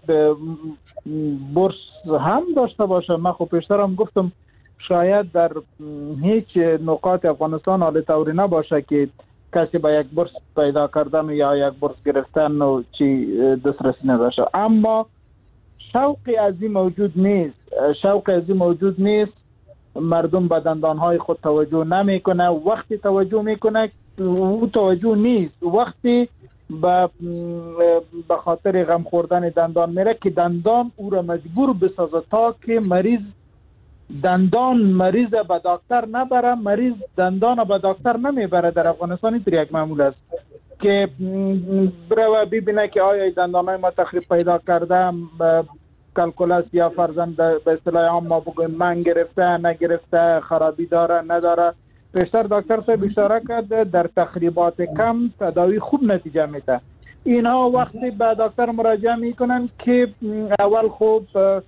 برس هم داشته باشه. من خب پیشتر هم گفتم شاید در هیچ نقاط افغانستان حال طوری نباشه که کسی با یک برس پیدا کردن یا یک برس گرفتن و چی دسترسی نداشته. اما شوقی از این موجود نیست. شوقی از این موجود نیست. مردم به دندانهای خود توجه نمیکنه. وقتی توجه میکنه او توجه نیست. وقتی به به خاطر غم خوردن دندان میره که دندان او را مجبور بسازه تا که مریض دندان مریض به دکتر نبره. مریض دندان به دکتر نمیبره. در افغانستان اینطور یک معمول است که بره و ببینه که آیا دندانای ما تخریب پیدا کرده، کلکولاس یا فرزند به اصطلاح عام ما بگویم من گرفته نگرفته، خرابی داره نداره. پیشتر دکتر صاحب اشاره کرد در تخریبات کم تداوی خوب نتیجه میده. اینها وقتی به دکتر مراجعه میکنن که اول خوب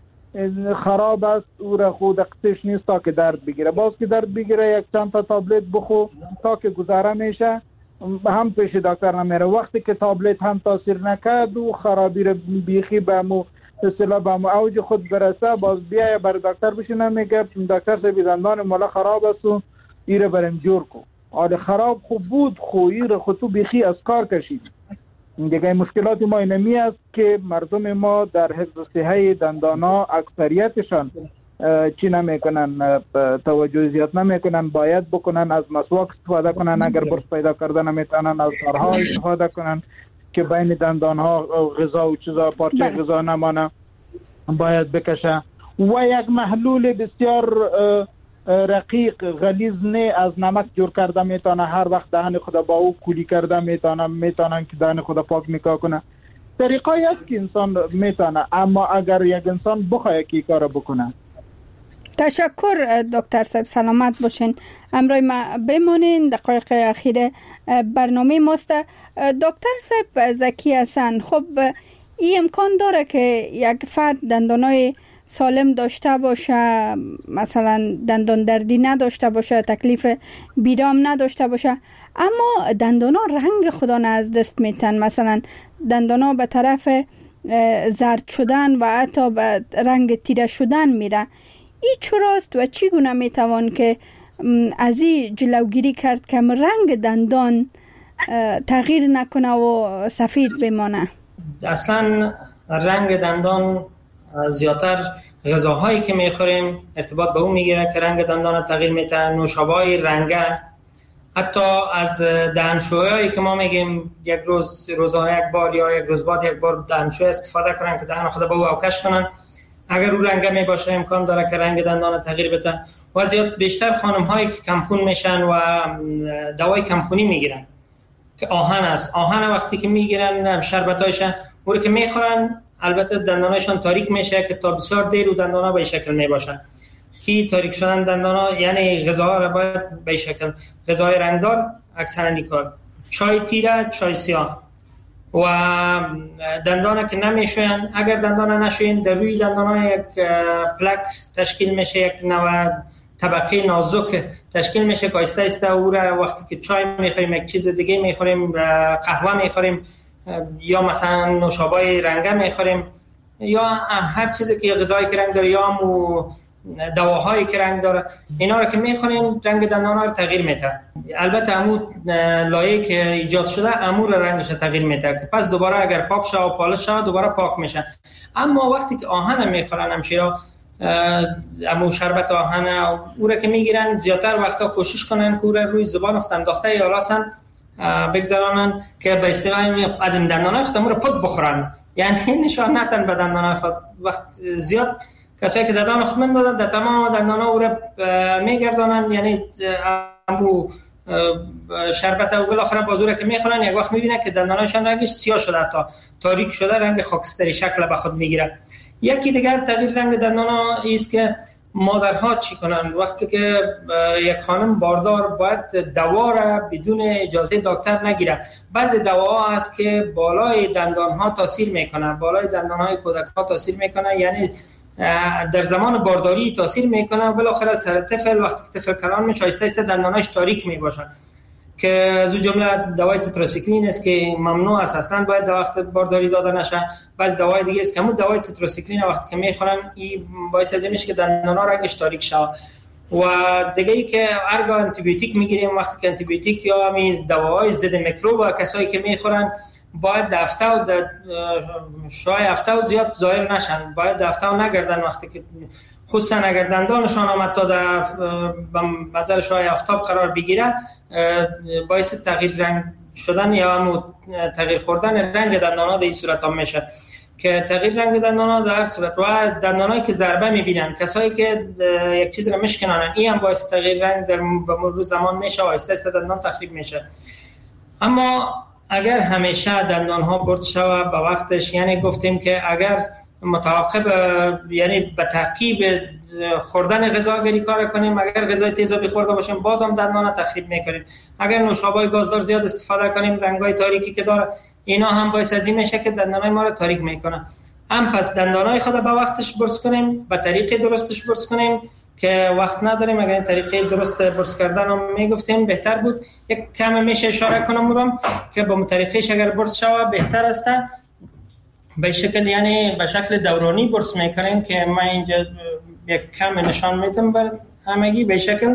خراب است، او را خود اقتش نیست تا که درد بگیره. باز که درد بگیره یک چند تا تابلت بخو تا که گذاره میشه، هم پیش دکتر نمیره. وقتی که تابلت هم تاثیر نکرد و خرابی را بیخی به مو اصطلاح به مو اوج خود برسه، باز بیایه بر دکتر بشینه میگه دکتر صاحب دندان مالا خراب است و ایره برم جور کو. آره خراب خوب بود، خو ایره خود تو بیخی از کار کشید. دیگه مشکلات ما اینمی است که مردم ما در حفظ صحه دندانا اکثریتشان چی نمیکنن، توجه زیاد نمیکنن. باید بکنن از مسواک استفاده کنن. اگر برس پیدا کردن نمیتونن از تارها استفاده کنن که بین دندانها غذا و چیزا پارچه غذا نمانه، باید بکشه. و یک محلول بسیار رقیق غلیظ نه از نمک جور کرده میتونه هر وقت دهن خود با او کولی کرده میتونه میتونن که دهن خود پاک میکا کنه. طریقایی است که انسان میتونه، اما اگر یک انسان بخواه که کار بکنه. تشکر دکتر صاحب، سلامت باشین. امروز ما بمانین، دقایق اخیر برنامه ماست. دکتر صاحب زکی حسن، خب این امکان داره که یک فرد دندانای سالم داشته باشه، مثلا دندان دردی نداشته باشه، تکلیف بیرام نداشته باشه، اما دندانا رنگ خودان از دست میتن، مثلا دندانا به طرف زرد شدن و حتی به رنگ تیره شدن میره. این چراست و چگونه میتوان که از این جلوگیری کرد که رنگ دندان تغییر نکنه و سفید بمانه؟ اصلا رنگ دندان زیادتر غذاهایی که میخوریم ارتباط به اون میگیره که رنگ دندان تغییر میده. نوشابه‌های رنگه، حتی از دهنشویی که ما میگیم یک روز روزها یک بار یا یک روز بعد یک بار دهنشوی استفاده کنن که دهن خود به او اوکش کنن، اگر اون رنگ می باشه امکان داره که رنگ دندان تغییر بده. و زیاد بیشتر خانم هایی که کمخون میشن و دوای کمخونی میگیرن که آهن است، آهن وقتی که میگیرن شربتایش او رو که میخورن، البته دندانایشان تاریک میشه که تا بسیار دیر و دندانا به شکل میباشن. کی تاریک شدن دندانا یعنی غذاها را باید به شکل غذای رنگدار اکثرا نیکار، چای تیره، چای سیاه و دندانا که نمیشوین. اگر دندانا نشوین در روی دندانا یک پلک تشکیل میشه، یک نوع طبقه نازک تشکیل میشه که آیسته آیسته او را وقتی که چای میخوریم، یک چیز دیگه میخوریم، قهوه میخوریم یا مثلا نوشابه رنگه میخوریم یا هر چیزی که غذایی که رنگ داره یا مو دواهایی که رنگ داره، اینا رو که میخوریم رنگ دندانا رو تغییر میده. البته امو لایه که ایجاد شده امور رنگش تغییر میده که پس دوباره اگر پاک شه و پالش شه دوباره پاک میشه. اما وقتی که آهن میخورن همشیرا، امو شربت آهن او رو که میگیرن، زیادتر وقتا کوشش کنن که او رو روی زبان خود انداخته یا راسن بگذارن که به اصطلاح از این دندانای خود امور پد بخورن، یعنی نشان ندن به دندانای خود. وقت زیاد کسایی که دندان خود من دادن در تمام دندانا او را میگردانن، یعنی امو شربت و بالاخره بازوره که میخورن، یک وقت میبینن که دندانایشان رنگش سیاه شده، تا تاریک شده، رنگ خاکستری شکل به خود میگیره. یکی دیگر تغییر رنگ دندانا است که مادرها چی کنن وقتی که یک خانم باردار باید دوا را بدون اجازه دکتر نگیره. بعضی دواها هست که بالای دندانها تاثیر میکنه، بالای دندانهای کودک‌ها تاثیر میکنه، یعنی در زمان بارداری تاثیر میکنه. بالاخره سر طفل وقتی که طفل کلان میشه آیسته آیسته دنداناش تاریک میباشن، که از اون جمله دوای تتراسیکلین است که ممنوع است، اصلا باید در وقت بارداری داده نشه. بعض دوای دیگه است که همون دوای تتراسیکلین وقتی که میخورن این باعث از این میشه که دندانا رنگش تاریک شه. و دیگه ای که هرگاه آنتی بیوتیک میگیریم، وقتی که آنتی بیوتیک یا همین دواهای ضد میکروب و کسایی که میخورن باید دفته و شای هفته و زیاد ظاهر نشن، باید دفته و نگردن. وقتی که خصوصا اگر دندانشان آمد تا در نظر شای آفتاب قرار بگیره، باعث تغییر رنگ شدن یا تغییر خوردن رنگ دندانا در این صورت هم میشه که تغییر رنگ دندانا در صورت و دندانایی که ضربه میبینن، کسایی که یک چیز رو مشکنانن، این هم باعث تغییر رنگ در مرور زمان میشه و آیسته آیسته دندان تخریب میشه. اما اگر همیشه دندان ها برد شوه به وقتش، یعنی گفتیم که اگر متعاقب یعنی به تعقیب خوردن غذاگری کار کنیم، اگر غذای تیزابی خورده باشیم بازم دندان تخریب میکنیم. اگر نوشابه گازدار زیاد استفاده کنیم، رنگای تاریکی که داره، اینا هم باعث از این میشه که دندانای ما رو تاریک میکنه. هم پس دندانای خود به وقتش برس کنیم، به طریق درستش برس کنیم که وقت نداریم. اگر این طریقه درست برس کردن رو میگفتیم بهتر بود. یک کم میشه اشاره کنم مورم که با طریقش اگر برس شوه بهتر است. به شکل یعنی به شکل دورانی برس میکنیم که من اینجا یک کم نشان میدم بر همگی. به شکل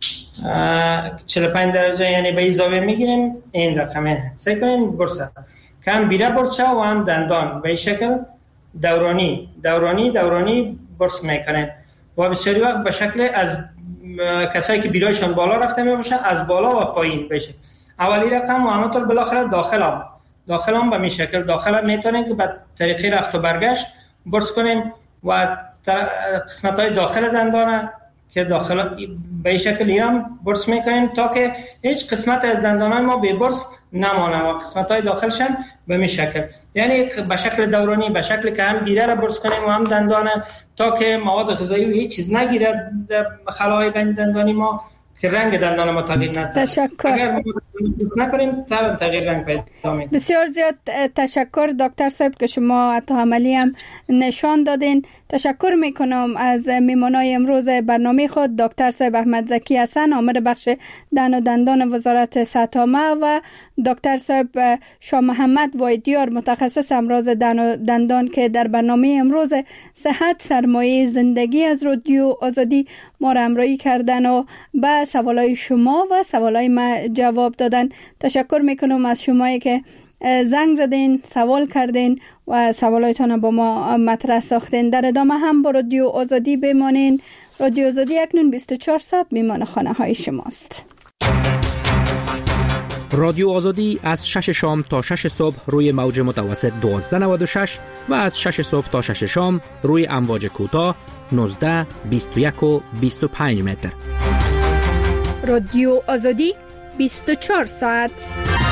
چهل و پنج درجه یعنی به این زاویه میگیریم، این رقمه سعی کنیم برس کم بیره برس شوه و هم دندان به شکل دورانی دورانی دورانی برس میکنیم. و بسیاری وقت به شکل از کسایی که بیرایشان بالا رفته میباشه از بالا و پایین بشه. اولی رقم و همونطور بالاخره داخل هم داخل هم به می شکل داخل هم میتونیم که به طریقه رفت و برگشت برس کنیم و قسمت های داخل دندانه که داخل به این شکل ایران برس میکنیم تا که هیچ قسمت از دندانای ما بی برس نمانه و قسمت های داخلش هم به این شکل، یعنی به شکل دورانی، به شکل که هم بیره را برس کنیم و هم دندانه، تا که مواد غذایی و هیچ چیز نگیره در خلاهای بین دندانی ما که رنگ دندان ما تغییر نده. تشکر. اگر ما نکنیم تغییر رنگ پیدا میکنه. بسیار زیاد تشکر دکتر صاحب که شما حتی عملی هم نشان دادین. تشکر میکنم از میمانای امروز برنامه خود دکتر صاحب احمد زکی حسن، آمر بخش دهن و دندان وزارت صحت عامه، و دکتر صاحب شاه محمد وایدیار، متخصص امراض دهن و دندان که در برنامه امروز صحت سرمایه زندگی از رادیو آزادی ما را همراهی کردن و به سوالای شما و سوالای ما جواب دادن. تشکر میکنم از شمایی که زنگ زدین، سوال کردین و سوالایتان با ما مطرح ساختین. در ادامه هم با رادیو آزادی بمانین. رادیو آزادی اکنون بیست و چهار ساعت میمان خانه های شماست. رادیو آزادی از شش شام تا شش صبح روی موج متوسط دوازده نود و شش و از شش صبح تا شش شام روی امواج کوتاه نوزده، بیست و یک و بیست و پنج متر. رادیو آزادی بیست و چهار ساعت.